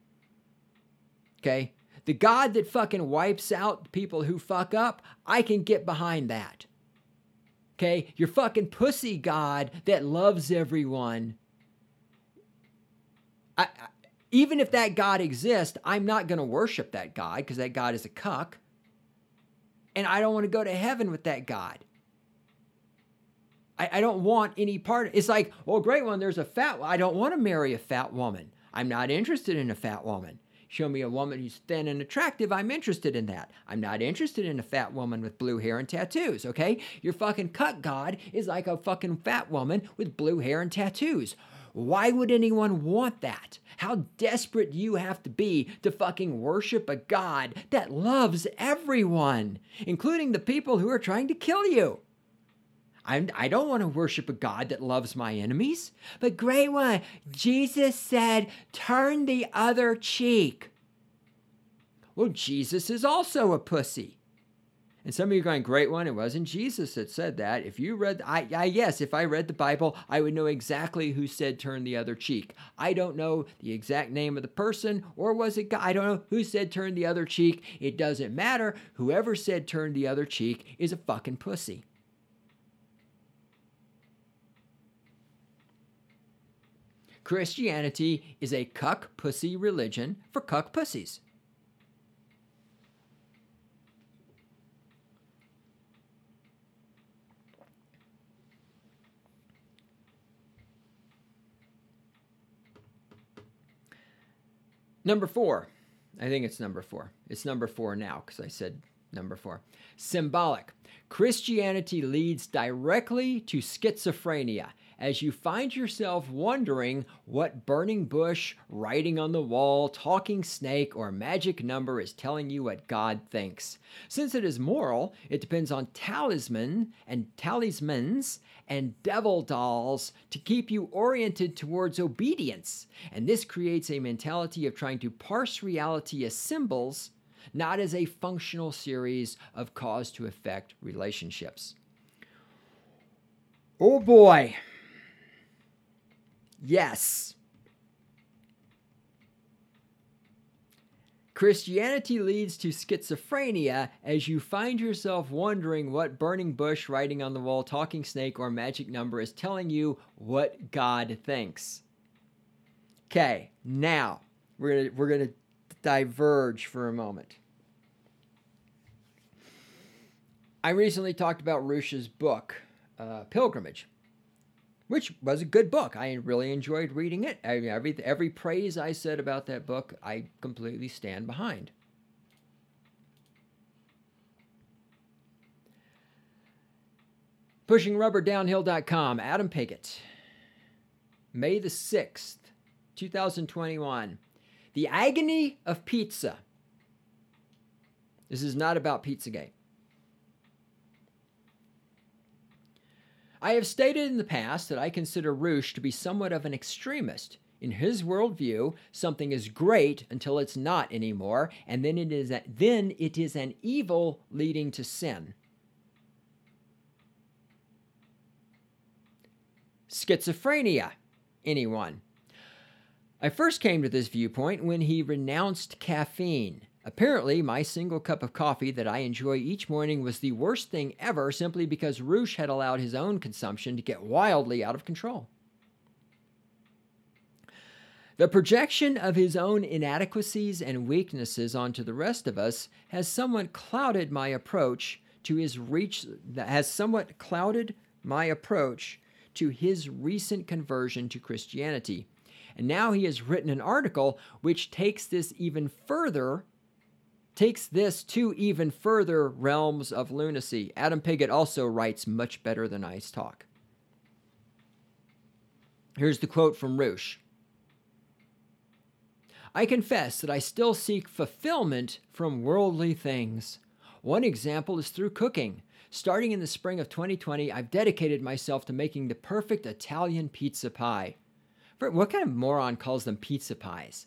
Okay? The God that fucking wipes out people who fuck up, I can get behind that. Okay? Your fucking pussy God that loves everyone. I, I, even if that God exists, I'm not going to worship that God because that God is a cuck. And I don't want to go to heaven with that God. I, I don't want any part. It's like, well, great one, there's a fat one. I don't want to marry a fat woman. I'm not interested in a fat woman. Show me a woman who's thin and attractive, I'm interested in that. I'm not interested in a fat woman with blue hair and tattoos, okay? Your fucking cuck God is like a fucking fat woman with blue hair and tattoos. Why would anyone want that? How desperate do you have to be to fucking worship a God that loves everyone, including the people who are trying to kill you? I'm, I don't want to worship a God that loves my enemies. But great one, Jesus said, turn the other cheek. Well, Jesus is also a pussy. And some of you are going, great one, it wasn't Jesus that said that. If you read, I, I yes, if I read the Bible, I would know exactly who said turn the other cheek. I don't know the exact name of the person, or was it God? I don't know who said turn the other cheek. It doesn't matter. Whoever said turn the other cheek is a fucking pussy. Christianity is a cuck pussy religion for cuck pussies. Number four. I think it's number four. It's number four now because I said number four. Symbolic. Christianity leads directly to schizophrenia as you find yourself wondering what burning bush, writing on the wall, talking snake, or magic number is telling you what God thinks. Since it is moral, it depends on talisman and talismans and devil dolls to keep you oriented towards obedience. And this creates a mentality of trying to parse reality as symbols, not as a functional series of cause to effect relationships. Oh boy. Yes. Christianity leads to schizophrenia as you find yourself wondering what burning bush, writing on the wall, talking snake, or magic number is telling you what God thinks. Okay, now we're gonna, we're gonna diverge for a moment. I recently talked about Rush's book, uh, Pilgrimage, which was a good book. I really enjoyed reading it. I, every, every praise I said about that book, I completely stand behind. pushing rubber downhill dot com, Adam Piggott, May the sixth, twenty twenty-one. The agony of pizza. This is not about Pizzagate. I have stated in the past that I consider Roosh to be somewhat of an extremist. In his worldview, something is great until it's not anymore, and then it is a, then it is an evil leading to sin. Schizophrenia. Anyone? I first came to this viewpoint when he renounced caffeine. Apparently, my single cup of coffee that I enjoy each morning was the worst thing ever simply because Roosh had allowed his own consumption to get wildly out of control. The projection of his own inadequacies and weaknesses onto the rest of us has somewhat clouded my approach to his reach has somewhat clouded my approach to his recent conversion to Christianity. And now he has written an article which takes this even further takes this to even further realms of lunacy. Adam Piggott also writes much better than I talk. Here's the quote from Roosh. I confess that I still seek fulfillment from worldly things. One example is through cooking. Starting in the spring of twenty twenty, I've dedicated myself to making the perfect Italian pizza pie. What kind of moron calls them pizza pies?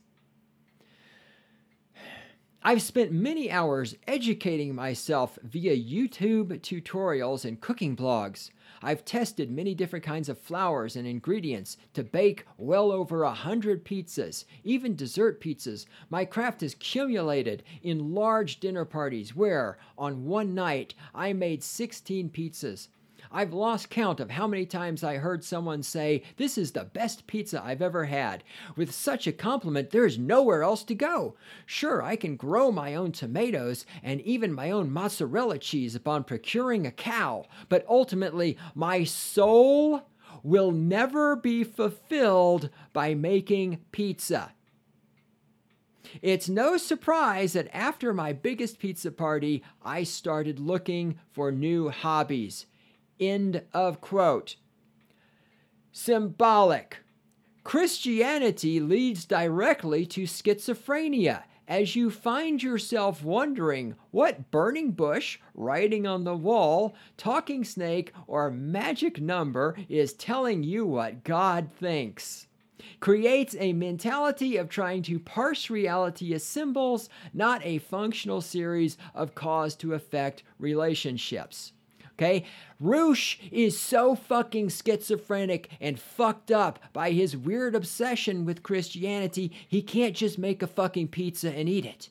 I've spent many hours educating myself via YouTube tutorials and cooking blogs. I've tested many different kinds of flours and ingredients to bake well over a hundred pizzas, even dessert pizzas. My craft has accumulated in large dinner parties where, on one night, I made sixteen pizzas. I've lost count of how many times I heard someone say, "This is the best pizza I've ever had." With such a compliment, there's nowhere else to go. Sure, I can grow my own tomatoes and even my own mozzarella cheese upon procuring a cow, but ultimately, my soul will never be fulfilled by making pizza. It's no surprise that after my biggest pizza party, I started looking for new hobbies. End of quote. Symbolic. Christianity leads directly to schizophrenia as you find yourself wondering what burning bush, writing on the wall, talking snake, or magic number is telling you what God thinks. Creates a mentality of trying to parse reality as symbols, not a functional series of cause to effect relationships. Okay? Roosh is so fucking schizophrenic and fucked up by his weird obsession with Christianity, he can't just make a fucking pizza and eat it.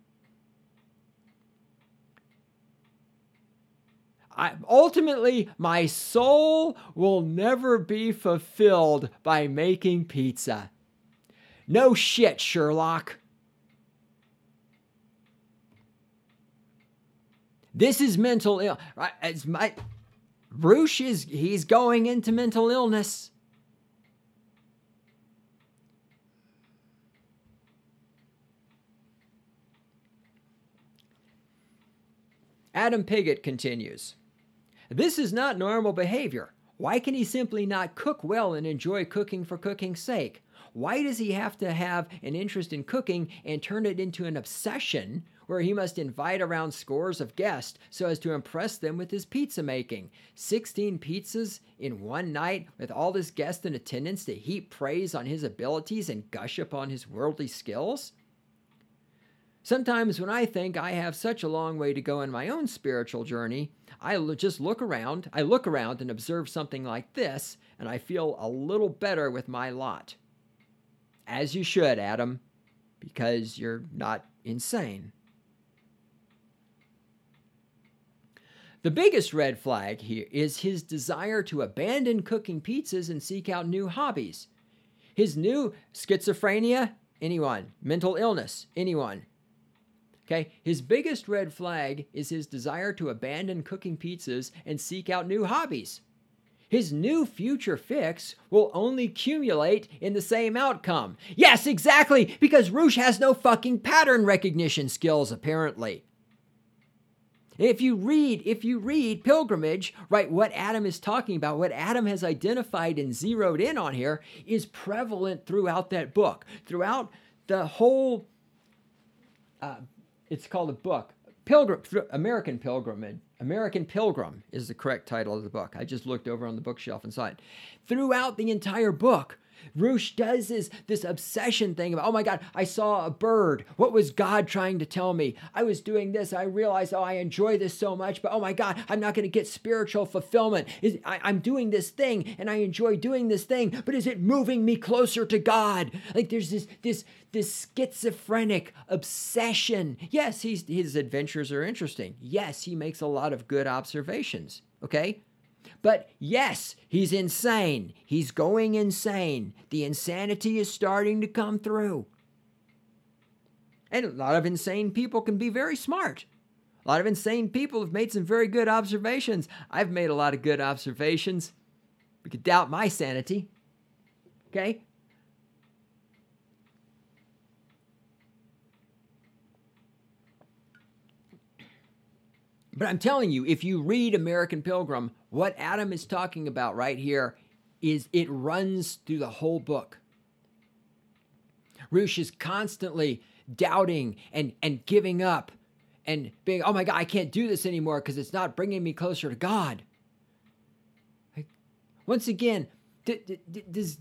I, ultimately, my soul will never be fulfilled by making pizza. No shit, Sherlock. This is mental ill. It's my Roosh is he's going into mental illness. Adam Piggott continues. This is not normal behavior. Why can he simply not cook well and enjoy cooking for cooking's sake? Why does he have to have an interest in cooking and turn it into an obsession where he must invite around scores of guests so as to impress them with his pizza making? sixteen pizzas in one night with all this guests in attendance to heap praise on his abilities and gush upon his worldly skills? Sometimes when I think I have such a long way to go in my own spiritual journey, I just look around, I look around and observe something like this, and I feel a little better with my lot. As you should, Adam, because you're not insane. The biggest red flag here is his desire to abandon cooking pizzas and seek out new hobbies. His new schizophrenia, anyone. Mental illness, anyone. Okay, his biggest red flag is his desire to abandon cooking pizzas and seek out new hobbies. His new future fix will only accumulate in the same outcome. Yes, exactly, because Roosh has no fucking pattern recognition skills, apparently. If you read, if you read Pilgrimage, right, what Adam is talking about, what Adam has identified and zeroed in on here is prevalent throughout that book. Throughout the whole, uh, it's called a book, Pilgrim, American Pilgrimage. American Pilgrim is the correct title of the book. I just looked over on the bookshelf and saw it. Throughout the entire book, Roosh does this, this obsession thing about, oh my God, I saw a bird. What was God trying to tell me? I was doing this. I realized, oh, I enjoy this so much, but oh my God, I'm not going to get spiritual fulfillment. Is, I, I'm doing this thing and I enjoy doing this thing, but is it moving me closer to God? Like there's this, this, this schizophrenic obsession. Yes, he's, his adventures are interesting. Yes, he makes a lot of good observations. Okay? But yes, he's insane. He's going insane. The insanity is starting to come through. And a lot of insane people can be very smart. A lot of insane people have made some very good observations. I've made a lot of good observations. We could doubt my sanity. Okay? But I'm telling you, if you read American Pilgrim, what Adam is talking about right here is it runs through the whole book. Roosh is constantly doubting and, and giving up and being, oh my God, I can't do this anymore because it's not bringing me closer to God. Like, once again, d- d- d- does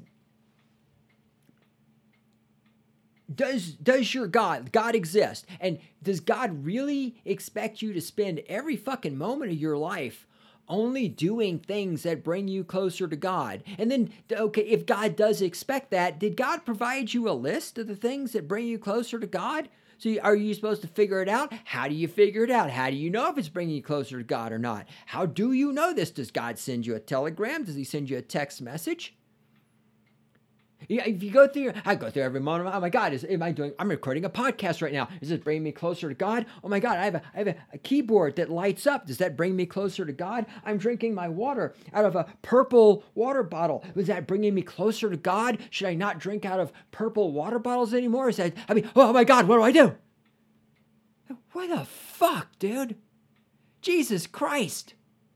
does does your God God exist? And does God really expect you to spend every fucking moment of your life only doing things that bring you closer to God? And then, okay, if God does expect that, did God provide you a list of the things that bring you closer to God? So are you supposed to figure it out? How do you figure it out? How do you know if it's bringing you closer to God or not? How do you know this? Does God send you a telegram? Does he send you a text message? Yeah, if you go through, your, I go through every moment. Oh my God, is am I doing? I'm recording a podcast right now. Is this bringing me closer to God? Oh my God, I have a I have a, a keyboard that lights up. Does that bring me closer to God? I'm drinking my water out of a purple water bottle. Is that bringing me closer to God? Should I not drink out of purple water bottles anymore? Is that, I mean, oh my God, what do I do? What the fuck, dude? Jesus Christ.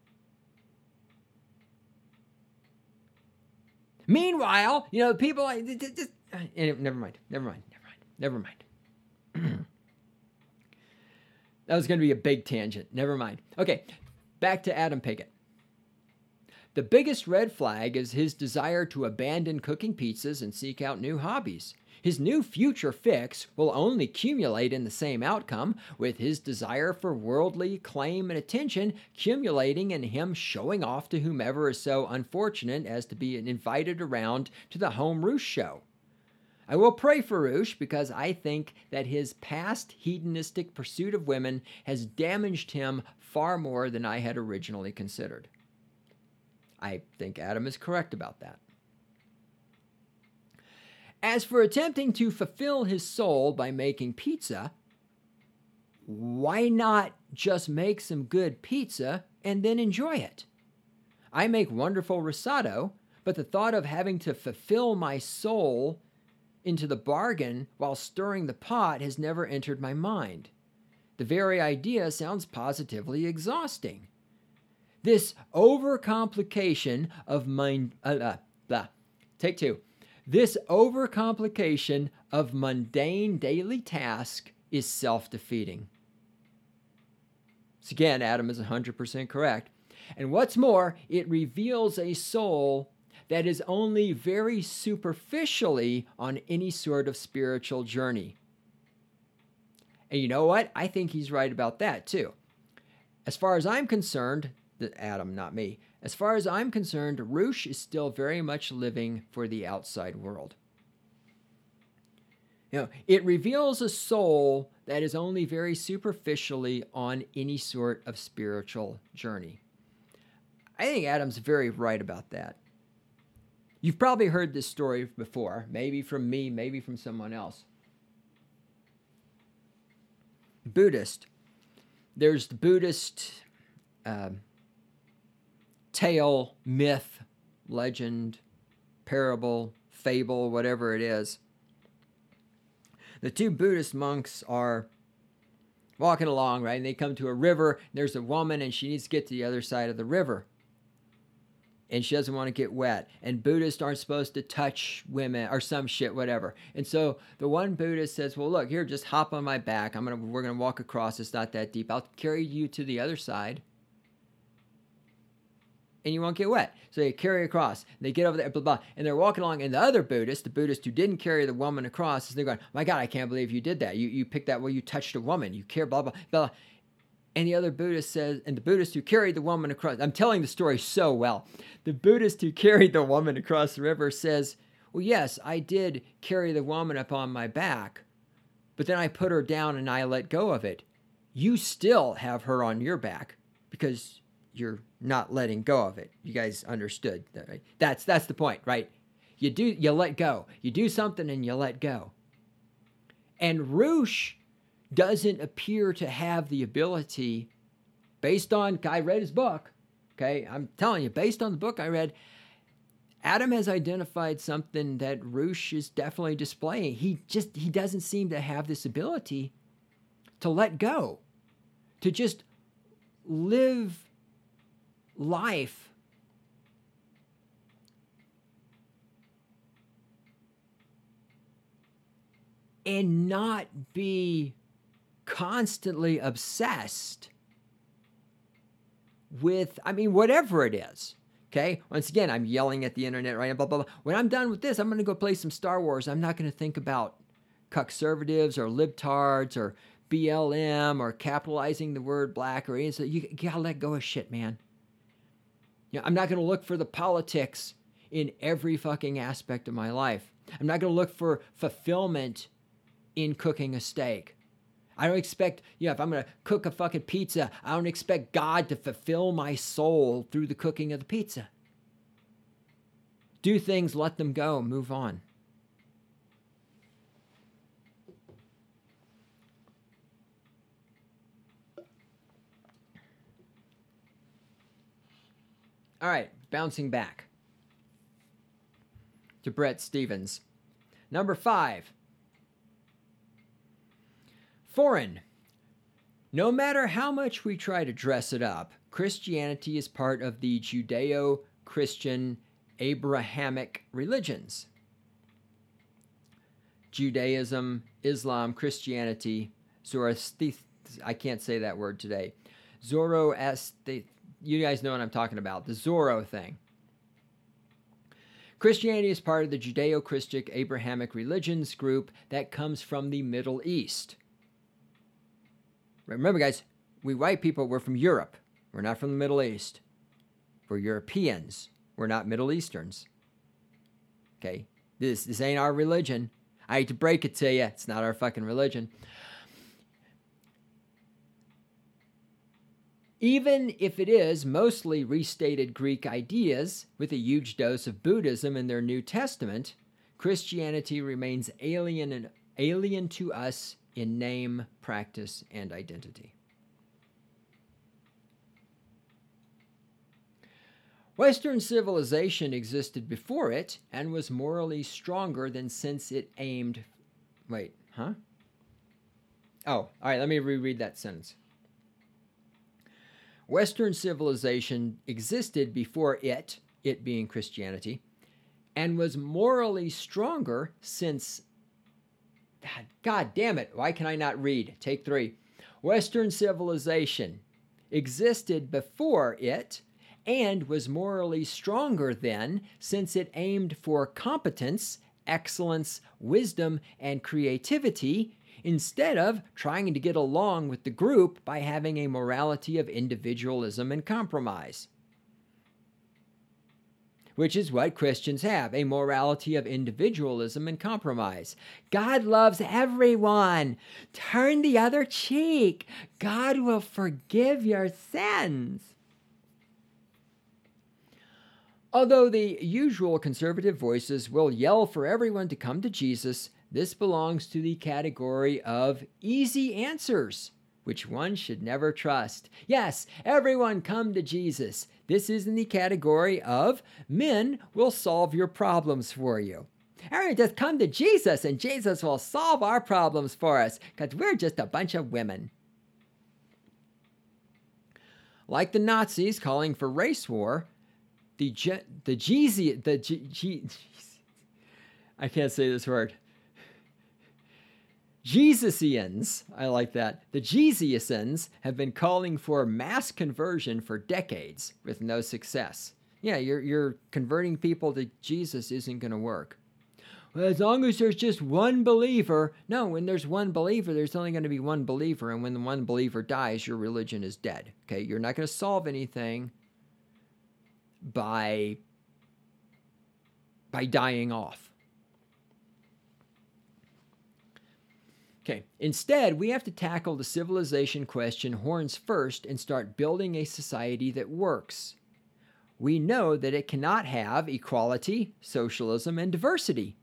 Meanwhile, you know, people like, just, uh, never mind, never mind, never mind, never mind. That was going to be a big tangent. Never mind. Okay, back to Adam Pickett. The biggest red flag is his desire to abandon cooking pizzas and seek out new hobbies. His new future fix will only accumulate in the same outcome, with his desire for worldly acclaim and attention accumulating in him showing off to whomever is so unfortunate as to be invited around to the home Roosh show. I will pray for Roosh because I think that his past hedonistic pursuit of women has damaged him far more than I had originally considered. I think Adam is correct about that. As for attempting to fulfill his soul by making pizza, why not just make some good pizza and then enjoy it? I make wonderful risotto, but the thought of having to fulfill my soul into the bargain while stirring the pot has never entered my mind. The very idea sounds positively exhausting. This overcomplication of mind, uh, uh, blah. Take two. This overcomplication of mundane daily task is self-defeating. So again, Adam is one hundred percent correct. And what's more, it reveals a soul that is only very superficially on any sort of spiritual journey. And you know what? I think he's right about that too. As far as I'm concerned, Adam, not me, as far as I'm concerned, Roosh is still very much living for the outside world. You know, it reveals a soul that is only very superficially on any sort of spiritual journey. I think Adam's very right about that. You've probably heard this story before, maybe from me, maybe from someone else. Buddhist. There's the Buddhist uh, tale, myth, legend, parable, fable, whatever it is. The two Buddhist monks are walking along, right? And they come to a river. And there's a woman, and she needs to get to the other side of the river. And she doesn't want to get wet. And Buddhists aren't supposed to touch women or some shit, whatever. And so the one Buddhist says, well, look, here, just hop on my back. I'm gonna, we're going to walk across. It's not that deep. I'll carry you to the other side. And you won't get wet. So they carry across. They get over there, blah, blah. And they're walking along. And the other Buddhist, the Buddhist who didn't carry the woman across, they're going, my God, I can't believe you did that. You you picked that, well, you touched a woman. You care, blah, blah, blah. And the other Buddhist says, and the Buddhist who carried the woman across, I'm telling the story so well. The Buddhist who carried the woman across the river says, well, yes, I did carry the woman up on my back, but then I put her down and I let go of it. You still have her on your back because you're not letting go of it. You guys understood that, right? That's, that's the point, right? You do, you let go. You do something and you let go. And Roosh doesn't appear to have the ability, based on, I read his book, okay? I'm telling you, based on the book I read, Adam has identified something that Roosh is definitely displaying. He just, he doesn't seem to have this ability to let go, to just live life and not be constantly obsessed with, I mean, whatever it is. Okay? Once again, I'm yelling at the internet right now, blah, blah, blah. When I'm done with this, I'm going to go play some Star Wars. I'm not going to think about conservatives or libtards or B L M or capitalizing the word black or anything. You, you got to let go of shit, man. You know, I'm not going to look for the politics in every fucking aspect of my life. I'm not going to look for fulfillment in cooking a steak. I don't expect, you know, if I'm going to cook a fucking pizza, I don't expect God to fulfill my soul through the cooking of the pizza. Do things, let them go, move on. All right, bouncing back to Bret Stephens. Number five. Foreign. No matter how much we try to dress it up, Christianity is part of the Judeo-Christian Abrahamic religions. Judaism, Islam, Christianity, Zoroaster, I can't say that word today. Zoroaster, you guys know what I'm talking about, the Zorro thing. Christianity is part of the Judeo-Christian Abrahamic religions group that comes from the Middle East. Remember, guys, we white people, we're from Europe. We're not from the Middle East. We're Europeans. We're not Middle Easterns. Okay? This, this ain't our religion. I hate to break it to you. It's not our fucking religion. Even if it is mostly restated Greek ideas with a huge dose of Buddhism in their New Testament, Christianity remains alien and alien to us in name, practice, and identity. Western civilization existed before it and was morally stronger than since it aimed... Wait, huh? Oh, all right, let me reread that sentence. Western civilization existed before it, it being Christianity, and was morally stronger since... God, God damn it, why can I not read? Take three. Western civilization existed before it and was morally stronger than, since it aimed for competence, excellence, wisdom, and creativity, instead of trying to get along with the group by having a morality of individualism and compromise. Which is what Christians have, a morality of individualism and compromise. God loves everyone. Turn the other cheek. God will forgive your sins. Although the usual conservative voices will yell for everyone to come to Jesus, this belongs to the category of easy answers, which one should never trust. Yes, everyone come to Jesus. This is in the category of men will solve your problems for you. Everyone just come to Jesus and Jesus will solve our problems for us because we're just a bunch of women. Like the Nazis calling for race war, the G- the Jeezy, the G- G- I can't say this word. Jesusians, I like that. The Jesusians have been calling for mass conversion for decades with no success. Yeah, you're you're converting people to Jesus isn't going to work. Well, as long as there's just one believer. No, when there's one believer, there's only going to be one believer. And when the one believer dies, your religion is dead. Okay, you're not going to solve anything by, by dying off. Okay, instead, we have to tackle the civilization question horns first and start building a society that works. We know that it cannot have equality, socialism, and diversity.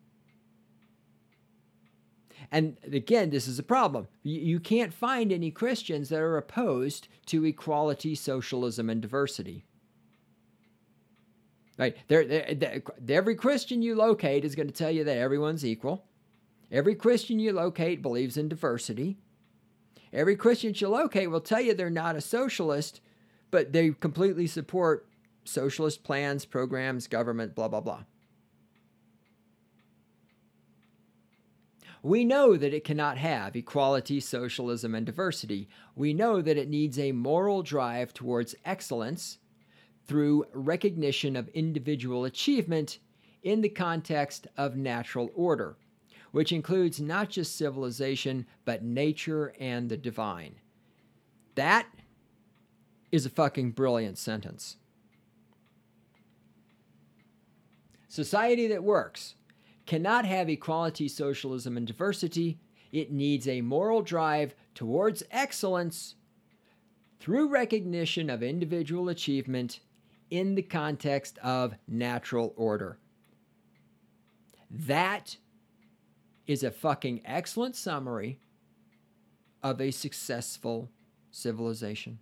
And again, this is a problem. You, you can't find any Christians that are opposed to equality, socialism, and diversity. Right? They're, they're, they're, every Christian you locate is going to tell you that everyone's equal. Every Christian you locate believes in diversity. Every Christian you locate will tell you they're not a socialist, but they completely support socialist plans, programs, government, blah, blah, blah. We know that it cannot have equality, socialism, and diversity. We know that it needs a moral drive towards excellence through recognition of individual achievement in the context of natural order, which includes not just civilization, but nature and the divine. That is a fucking brilliant sentence. Society that works cannot have equality, socialism, and diversity. It needs a moral drive towards excellence through recognition of individual achievement in the context of natural order. That is a fucking excellent summary of a successful civilization.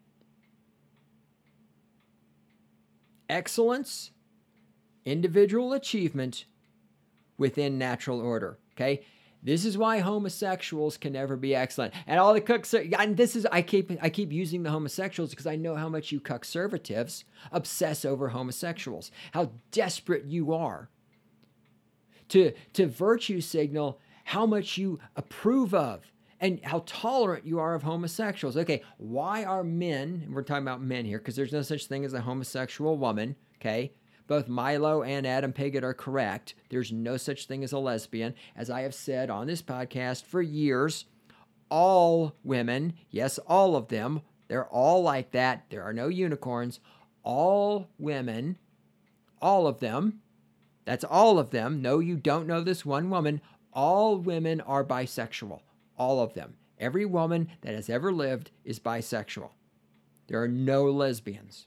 Excellence, individual achievement within natural order. Okay? This is why homosexuals can never be excellent. And all the cooks, and this is, I keep, I keep using the homosexuals because I know how much you conservatives obsess over homosexuals, how desperate you are to, to virtue signal how much you approve of and how tolerant you are of homosexuals. Okay, why are men, and we're talking about men here because there's no such thing as a homosexual woman, okay? Both Milo and Adam Piggott are correct. There's no such thing as a lesbian. As I have said on this podcast for years, all women, yes, all of them, they're all like that. There are no unicorns. All women, all of them, that's all of them. No, you don't know this one woman. All women are bisexual. All of them. Every woman that has ever lived is bisexual. There are no lesbians.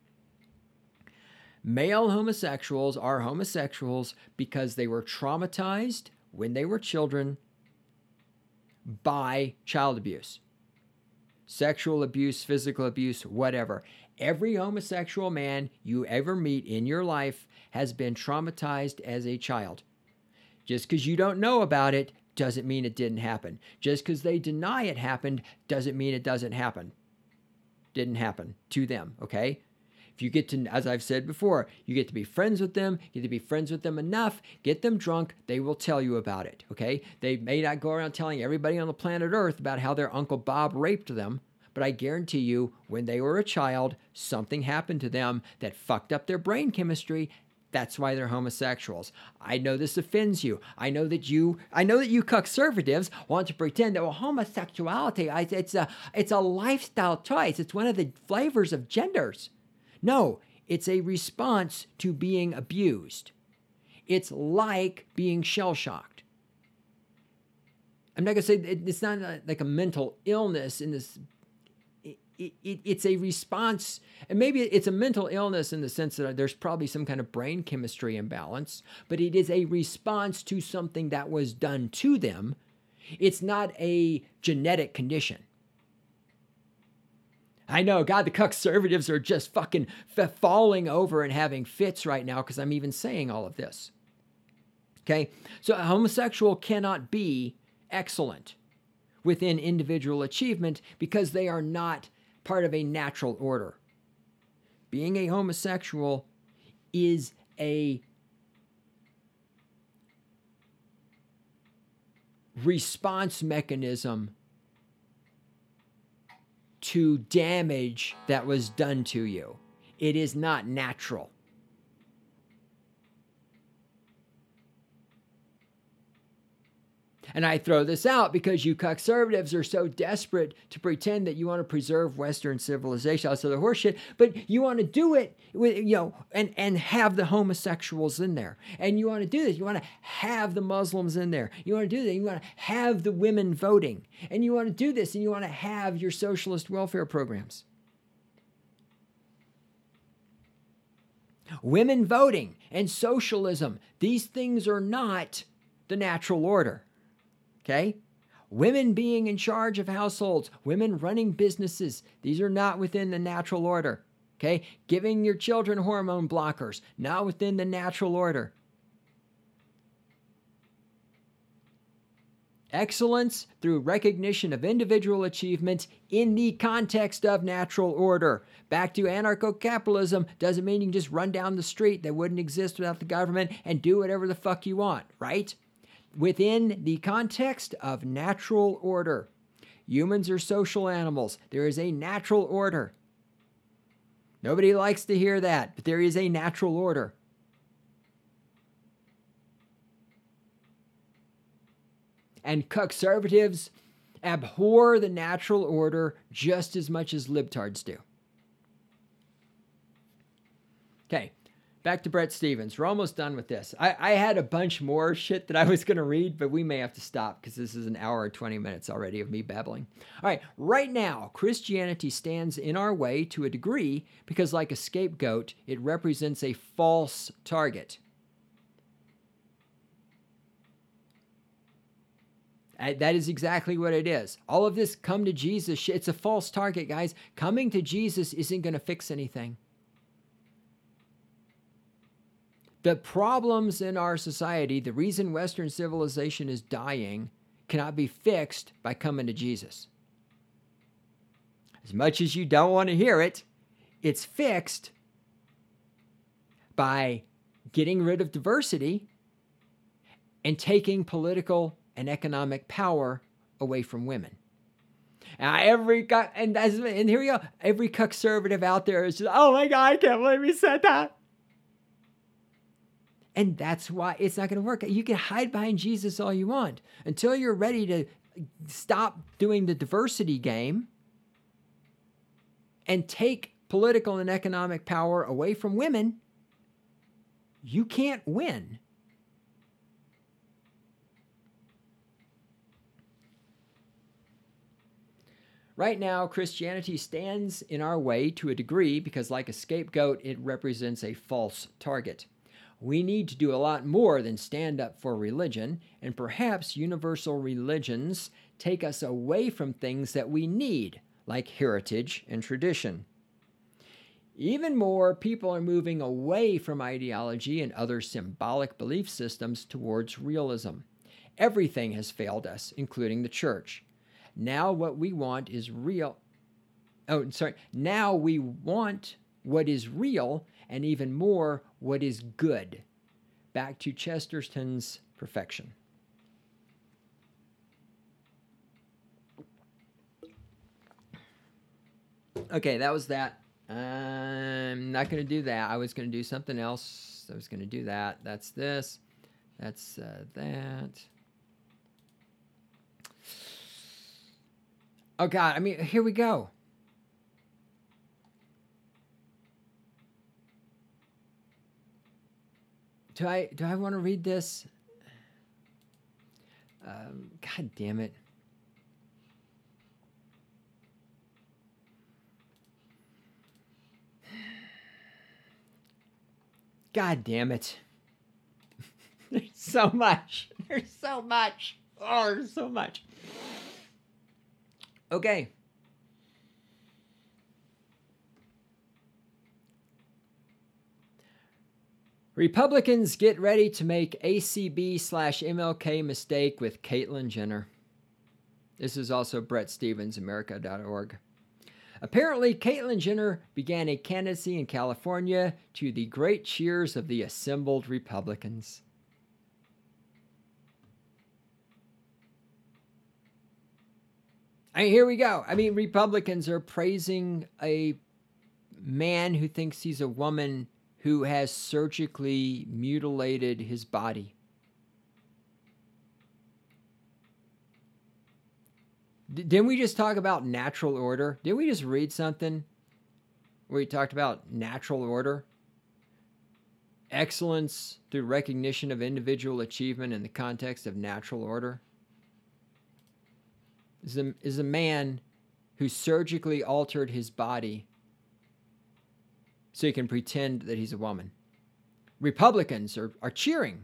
Male homosexuals are homosexuals because they were traumatized when they were children by child abuse, sexual abuse, physical abuse, whatever. Every homosexual man you ever meet in your life has been traumatized as a child. Just because you don't know about it doesn't mean it didn't happen. Just because they deny it happened doesn't mean it doesn't happen. Didn't happen to them, okay? If you get to, as I've said before, you get to be friends with them, you get to be friends with them enough, get them drunk, they will tell you about it, okay? They may not go around telling everybody on the planet Earth about how their Uncle Bob raped them, but I guarantee you, when they were a child, something happened to them that fucked up their brain chemistry. That's why they're homosexuals. I know this offends you. I know that you, I know that you conservatives want to pretend that well, homosexuality, it's a, it's a lifestyle choice. It's one of the flavors of genders. No, it's a response to being abused. It's like being shell-shocked. I'm not going to say it's not like a mental illness in this. It, it, it's a response, and maybe it's a mental illness in the sense that there's probably some kind of brain chemistry imbalance, but it is a response to something that was done to them. It's not a genetic condition. I know, God, the conservatives are just fucking f- falling over and having fits right now because I'm even saying all of this. Okay? So a homosexual cannot be excellent within individual achievement because they are not part of a natural order. Being a homosexual is a response mechanism to damage that was done to you. It is not natural. And I throw this out because you conservatives are so desperate to pretend that you want to preserve Western civilization, also the horseshit, but you want to do it with, you know, and, and have the homosexuals in there. And you want to do this. You want to have the Muslims in there. You want to do that. You want to have the women voting. And you want to do this, and you want to have your socialist welfare programs. Women voting and socialism, these things are not the natural order. Okay? Women being in charge of households, women running businesses, these are not within the natural order. Okay? Giving your children hormone blockers, not within the natural order. Excellence through recognition of individual achievement in the context of natural order. Back to anarcho-capitalism doesn't mean you can just run down the street that wouldn't exist without the government and do whatever the fuck you want, right? within the context of natural order. Humans are social animals. There is a natural order. Nobody likes to hear that, but there is a natural order. And conservatives abhor the natural order just as much as libtards do. Okay, back to Bret Stephens. We're almost done with this. I, I had a bunch more shit that I was going to read, but we may have to stop because this is an hour and twenty minutes already of me babbling. All right, right now, Christianity stands in our way to a degree because, like a scapegoat, it represents a false target. That is exactly what it is. All of this come to Jesus shit, it's a false target, guys. Coming to Jesus isn't going to fix anything. The problems in our society, the reason Western civilization is dying, cannot be fixed by coming to Jesus. As much as you don't want to hear it, it's fixed by getting rid of diversity and taking political and economic power away from women. Now, every and that's, and here we go. Every conservative out there is just, oh my God, I can't believe he said that. And that's why it's not going to work. You can hide behind Jesus all you want until you're ready to stop doing the diversity game and take political and economic power away from women. You can't win. Right now, Christianity stands in our way to a degree because, like a scapegoat, it represents a false target. We need to do a lot more than stand up for religion, and perhaps universal religions take us away from things that we need, like heritage and tradition. Even more, people are moving away from ideology and other symbolic belief systems towards realism. Everything has failed us, including the church. Now what we want is real. Oh, sorry. Now we want what is real and even more what is good. Back to Chesterton's perfection. Okay, that was that. I'm not going to do that. I was going to do something else. I was going to do that. That's this. That's uh, that. Oh, God. I mean, here we go. Do I do I want to read this? Um, God damn it. God damn it. There's so much. There's so much. Oh, there's so much. Okay. Republicans get ready to make A C B slash M L K mistake with Caitlyn Jenner. This is also Bret Stephens, America dot org. Apparently, Caitlyn Jenner began a candidacy in California to the great cheers of the assembled Republicans. I mean, here we go. I mean, Republicans are praising a man who thinks he's a woman who has surgically mutilated his body. D- didn't we just talk about natural order? Didn't we just read something where we talked about natural order? Excellence through recognition of individual achievement in the context of natural order. Is a, is a man who surgically altered his body so he can pretend that he's a woman. Republicans are, are cheering.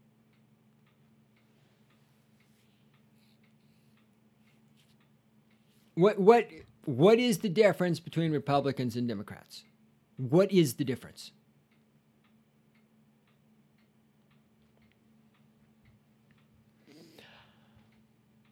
What what what is the difference between Republicans and Democrats? What is the difference?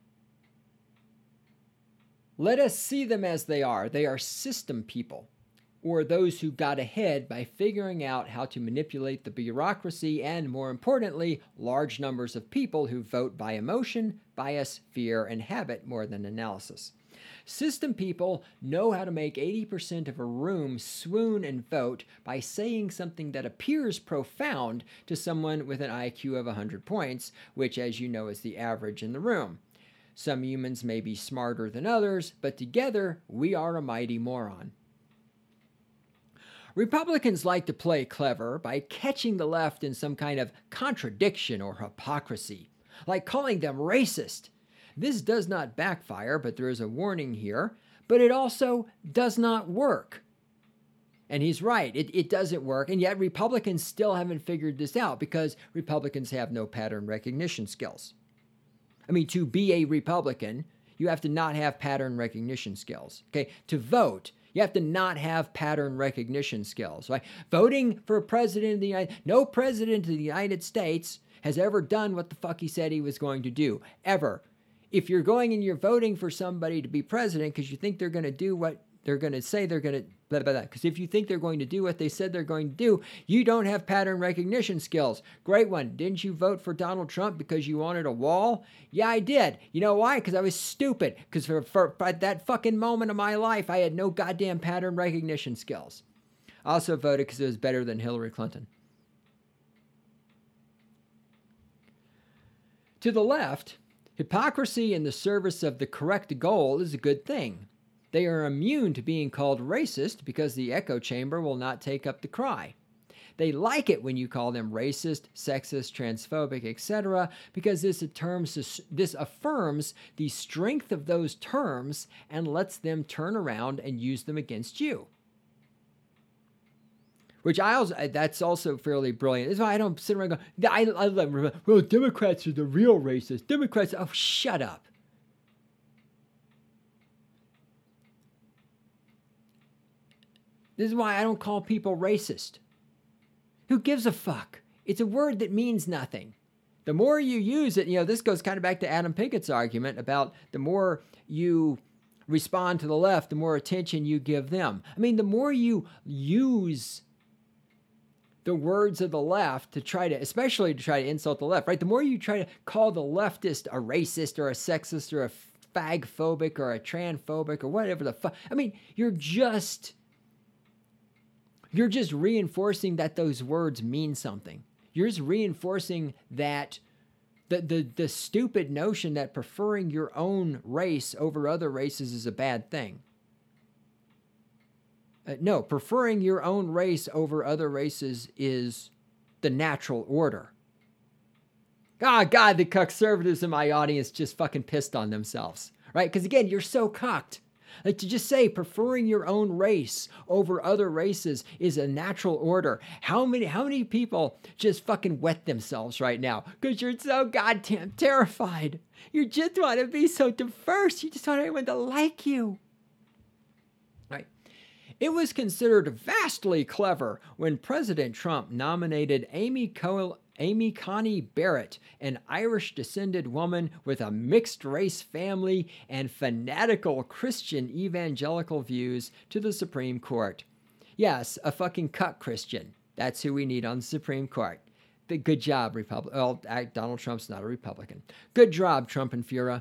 Let us see them as they are. They are system people. or those who got ahead by figuring out how to manipulate the bureaucracy and, more importantly, large numbers of people who vote by emotion, bias, fear, and habit more than analysis. System people know how to make eighty percent of a room swoon and vote by saying something that appears profound to someone with an I Q of one hundred points, which, as you know, is the average in the room. Some humans may be smarter than others, but together we are a mighty moron. Republicans like to play clever by catching the left in some kind of contradiction or hypocrisy, like calling them racist. This does not backfire, but there is a warning here, but it also does not work. And he's right, it, it doesn't work, and yet Republicans still haven't figured this out because Republicans have no pattern recognition skills. I mean, to be a Republican, you have to not have pattern recognition skills. Okay, to vote, you have to not have pattern recognition skills. Right? Voting for a president of the United no president of the United States has ever done what the fuck he said he was going to do, ever. If you're going and you're voting for somebody to be president because you think they're going to do what they're going to say they're going to, blah, blah, blah. Because if you think they're going to do what they said they're going to do, you don't have pattern recognition skills. Great one. Didn't you vote for Donald Trump because you wanted a wall? Yeah, I did. You know why? Because I was stupid. Because for, for, for that fucking moment of my life, I had no goddamn pattern recognition skills. I also voted because it was better than Hillary Clinton. To the left, hypocrisy in the service of the correct goal is a good thing. They are immune to being called racist because the echo chamber will not take up the cry. They like it when you call them racist, sexist, transphobic, et cetera, because this, terms, this affirms the strength of those terms and lets them turn around and use them against you. Which I also, that's also fairly brilliant. That's why I don't sit around and go, I, I love, well, Democrats are the real racists. Democrats, oh, shut up. This is why I don't call people racist. Who gives a fuck? It's a word that means nothing. The more you use it, you know, this goes kind of back to Adam Pickett's argument about the more you respond to the left, the more attention you give them. I mean, the more you use the words of the left to try to, especially to try to insult the left, right? The more you try to call the leftist a racist or a sexist or a fag-phobic or a transphobic or whatever the fuck. I mean, you're just... You're just reinforcing that those words mean something. You're just reinforcing that the, the, the stupid notion that preferring your own race over other races is a bad thing. Uh, no, preferring your own race over other races is the natural order. Ah, oh, God, the conservatives in my audience just fucking pissed on themselves, right? Because again, you're so cocked. Like to just say preferring your own race over other races is a natural order. How many how many people just fucking wet themselves right now because you're so goddamn terrified? You just want to be so diverse. You just want everyone to like you. Right? It was considered vastly clever when President Trump nominated Amy Cole Amy Coney Barrett, an Irish-descended woman with a mixed-race family and fanatical Christian evangelical views, to the Supreme Court. Yes, a fucking cuck Christian. That's who we need on the Supreme Court. Good job, Republic. Well, Donald Trump's not a Republican. Good job, Trump and Fura.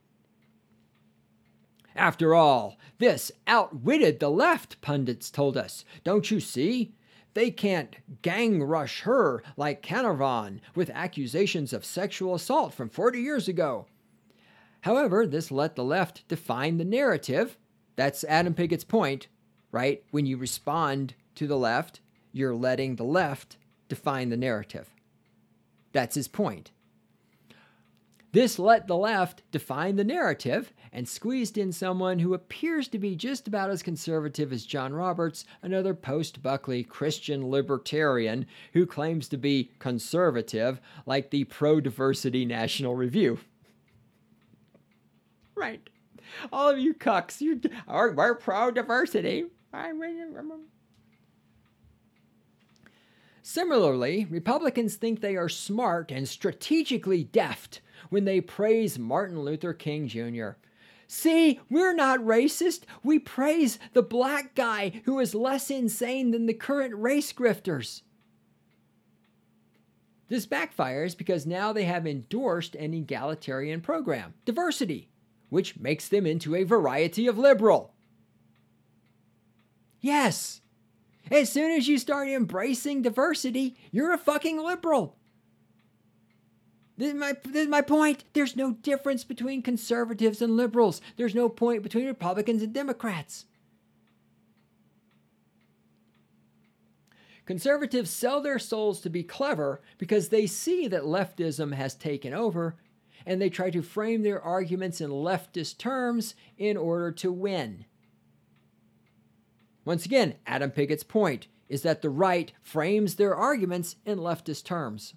After all, this outwitted the left, pundits told us. Don't you see? They can't gang rush her like Canavan with accusations of sexual assault from forty years ago. However, this let the left define the narrative. That's Adam Pickett's point, right? When you respond to the left, you're letting the left define the narrative. That's his point. This let the left define the narrative and squeezed in someone who appears to be just about as conservative as John Roberts, another post-Buckley Christian libertarian who claims to be conservative, like the Pro-Diversity National Review. Right. All of you cucks, you are, we're pro-diversity. Similarly, Republicans think they are smart and strategically deft when they praise Martin Luther King Junior See, we're not racist. We praise the black guy who is less insane than the current race grifters. This backfires because now they have endorsed an egalitarian program, diversity, which makes them into a variety of liberal. Yes, as soon as you start embracing diversity, you're a fucking liberal. This is, my, this is my point. There's no difference between conservatives and liberals. There's no point between Republicans and Democrats. Conservatives sell their souls to be clever because they see that leftism has taken over, and they try to frame their arguments in leftist terms in order to win. Once again, Adam Pickett's point is that the right frames their arguments in leftist terms.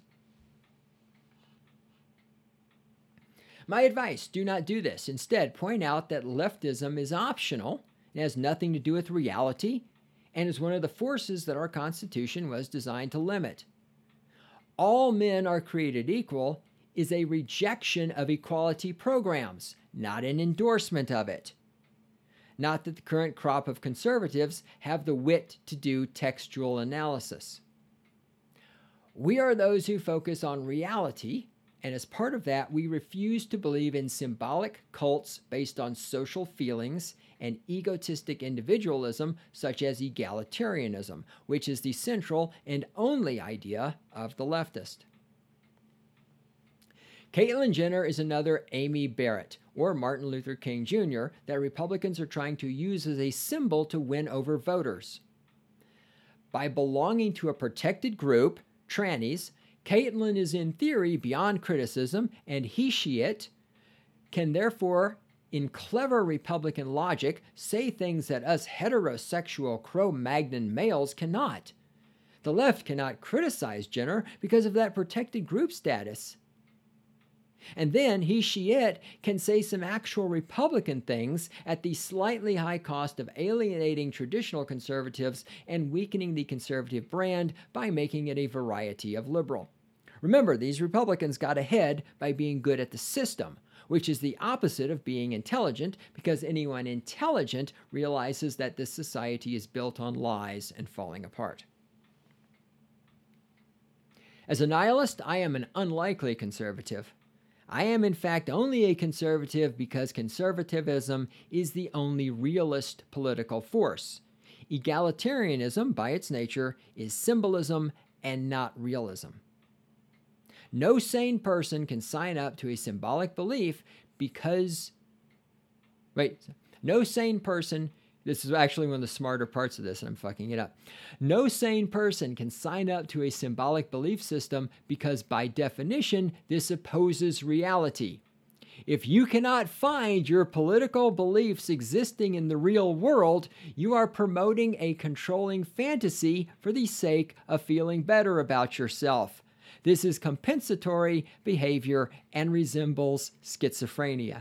My advice, do not do this. Instead, point out that leftism is optional and has nothing to do with reality and is one of the forces that our Constitution was designed to limit. All men are created equal is a rejection of equality programs, not an endorsement of it. Not that the current crop of conservatives have the wit to do textual analysis. We are those who focus on reality, and as part of that, we refuse to believe in symbolic cults based on social feelings and egotistic individualism such as egalitarianism, which is the central and only idea of the leftist. Caitlyn Jenner is another Amy Barrett or Martin Luther King Junior that Republicans are trying to use as a symbol to win over voters. By belonging to a protected group, trannies, Caitlyn is in theory beyond criticism, and he, she, it, can therefore, in clever Republican logic, say things that us heterosexual Cro-Magnon males cannot. The left cannot criticize Jenner because of that protected group status. And then he, she, it can say some actual Republican things at the slightly high cost of alienating traditional conservatives and weakening the conservative brand by making it a variety of liberal. Remember, these Republicans got ahead by being good at the system, which is the opposite of being intelligent, because anyone intelligent realizes that this society is built on lies and falling apart. As a nihilist, I am an unlikely conservative. I am, in fact, only a conservative because conservatism is the only realist political force. Egalitarianism, by its nature, is symbolism and not realism. No sane person can sign up to a symbolic belief because, wait, no sane person, this is actually one of the smarter parts of this, and I'm fucking it up. No sane person can sign up to a symbolic belief system because, by definition, this opposes reality. If you cannot find your political beliefs existing in the real world, you are promoting a controlling fantasy for the sake of feeling better about yourself. This is compensatory behavior and resembles schizophrenia.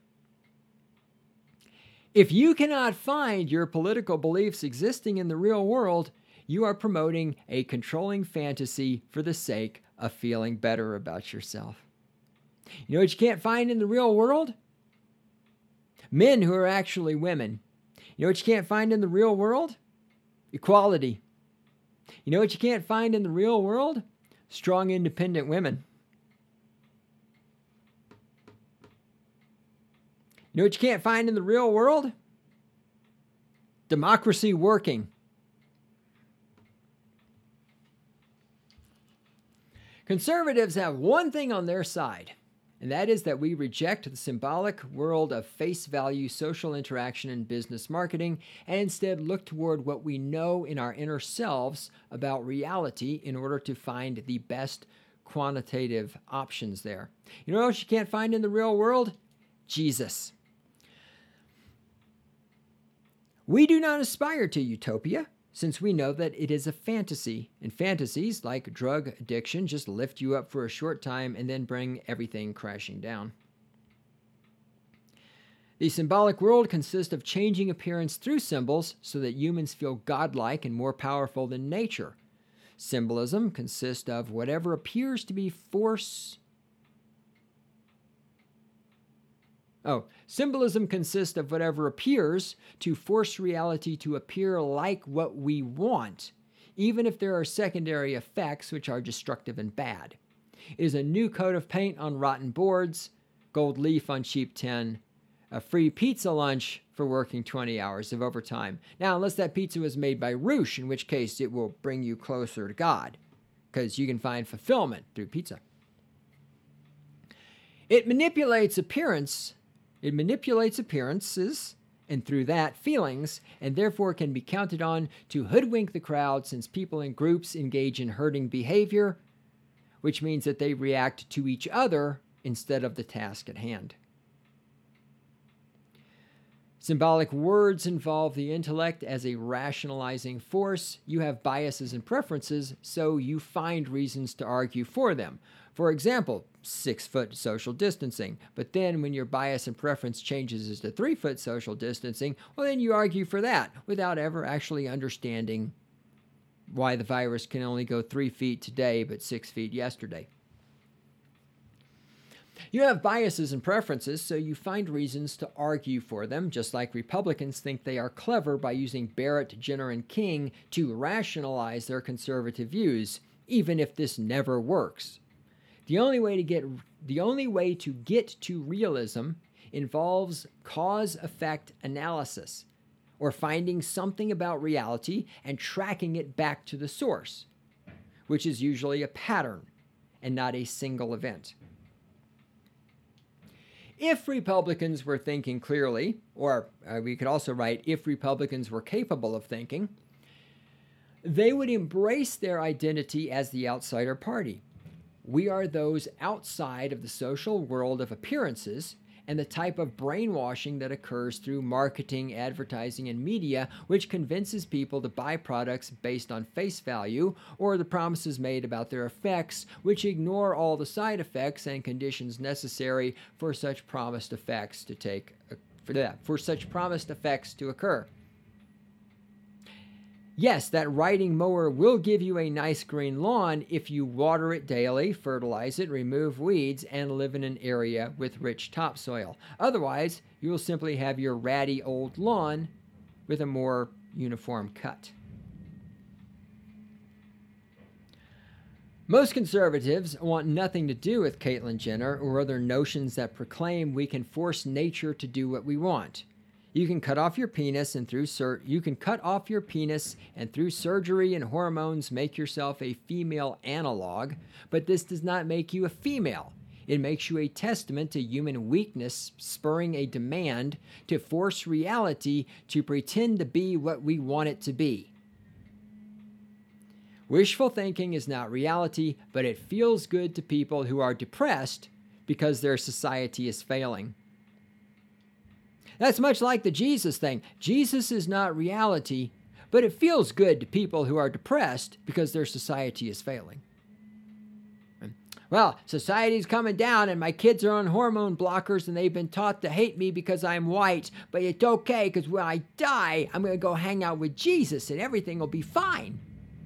If you cannot find your political beliefs existing in the real world, you are promoting a controlling fantasy for the sake of feeling better about yourself. You know what you can't find in the real world? Men who are actually women. You know what you can't find in the real world? Equality. You know what you can't find in the real world? Strong, independent women. You know what you can't find in the real world? Democracy working. Conservatives have one thing on their side, and that is that we reject the symbolic world of face value social interaction and business marketing, and instead look toward what we know in our inner selves about reality in order to find the best quantitative options there. You know what you can't find in the real world? Jesus. We do not aspire to utopia, since we know that it is a fantasy, and fantasies, like drug addiction, just lift you up for a short time and then bring everything crashing down. The symbolic world consists of changing appearance through symbols so that humans feel godlike and more powerful than nature. Symbolism consists of whatever appears to be force. Oh, symbolism consists of whatever appears to force reality to appear like what we want, even if there are secondary effects which are destructive and bad. It is a new coat of paint on rotten boards, gold leaf on cheap tin, a free pizza lunch for working twenty hours of overtime. Now, unless that pizza was made by Roosh, in which case it will bring you closer to God, because you can find fulfillment through pizza. It manipulates appearance. It manipulates appearances, and through that, feelings, and therefore can be counted on to hoodwink the crowd, since people in groups engage in herding behavior, which means that they react to each other instead of the task at hand. Symbolic words involve the intellect as a rationalizing force. You have biases and preferences, so you find reasons to argue for them. For example, six-foot social distancing. But then when your bias and preference changes to three-foot social distancing, well, then you argue for that without ever actually understanding why the virus can only go three feet today but six feet yesterday. You have biases and preferences, so you find reasons to argue for them, just like Republicans think they are clever by using Barrett, Jenner, and King to rationalize their conservative views, even if this never works. The only way to get the only way to get to realism involves cause-effect analysis, or finding something about reality and tracking it back to the source, which is usually a pattern and not a single event. If Republicans were thinking clearly, or uh, we could also write, if Republicans were capable of thinking, they would embrace their identity as the outsider party. We are those outside of the social world of appearances and the type of brainwashing that occurs through marketing, advertising, and media, which convinces people to buy products based on face value or the promises made about their effects, which ignore all the side effects and conditions necessary for such promised effects to take for that for such promised effects to occur. Yes, that riding mower will give you a nice green lawn if you water it daily, fertilize it, remove weeds, and live in an area with rich topsoil. Otherwise, you will simply have your ratty old lawn with a more uniform cut. Most conservatives want nothing to do with Caitlyn Jenner or other notions that proclaim we can force nature to do what we want. You can cut off your penis and through sur- you can cut off your penis and through surgery and hormones make yourself a female analog, but this does not make you a female. It makes you a testament to human weakness, spurring a demand to force reality to pretend to be what we want it to be. Wishful thinking is not reality, but it feels good to people who are depressed because their society is failing. That's much like the Jesus thing. Jesus is not reality, but it feels good to people who are depressed because their society is failing. Well, society's coming down and my kids are on hormone blockers and they've been taught to hate me because I'm white, but it's okay because when I die, I'm going to go hang out with Jesus and everything will be fine.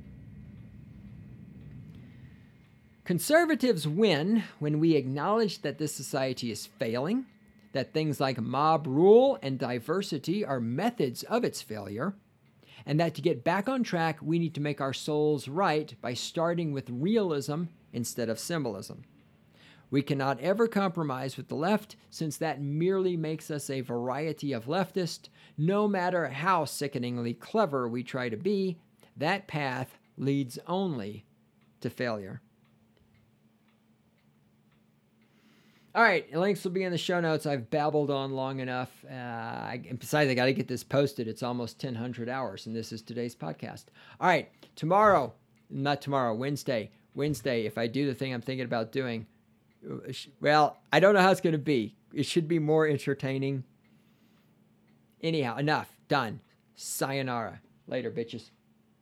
Conservatives win when we acknowledge that this society is failing, that things like mob rule and diversity are methods of its failure, and that to get back on track, we need to make our souls right by starting with realism instead of symbolism. We cannot ever compromise with the left, since that merely makes us a variety of leftists. No matter how sickeningly clever we try to be, that path leads only to failure. All right, links will be in the show notes. I've babbled on long enough. Uh, I, besides, I got to get this posted. It's almost ten hundred hours, and this is today's podcast. All right, tomorrow, not tomorrow, Wednesday. Wednesday, if I do the thing I'm thinking about doing, well, I don't know how it's going to be. It should be more entertaining. Anyhow, enough. Done. Sayonara. Later, bitches.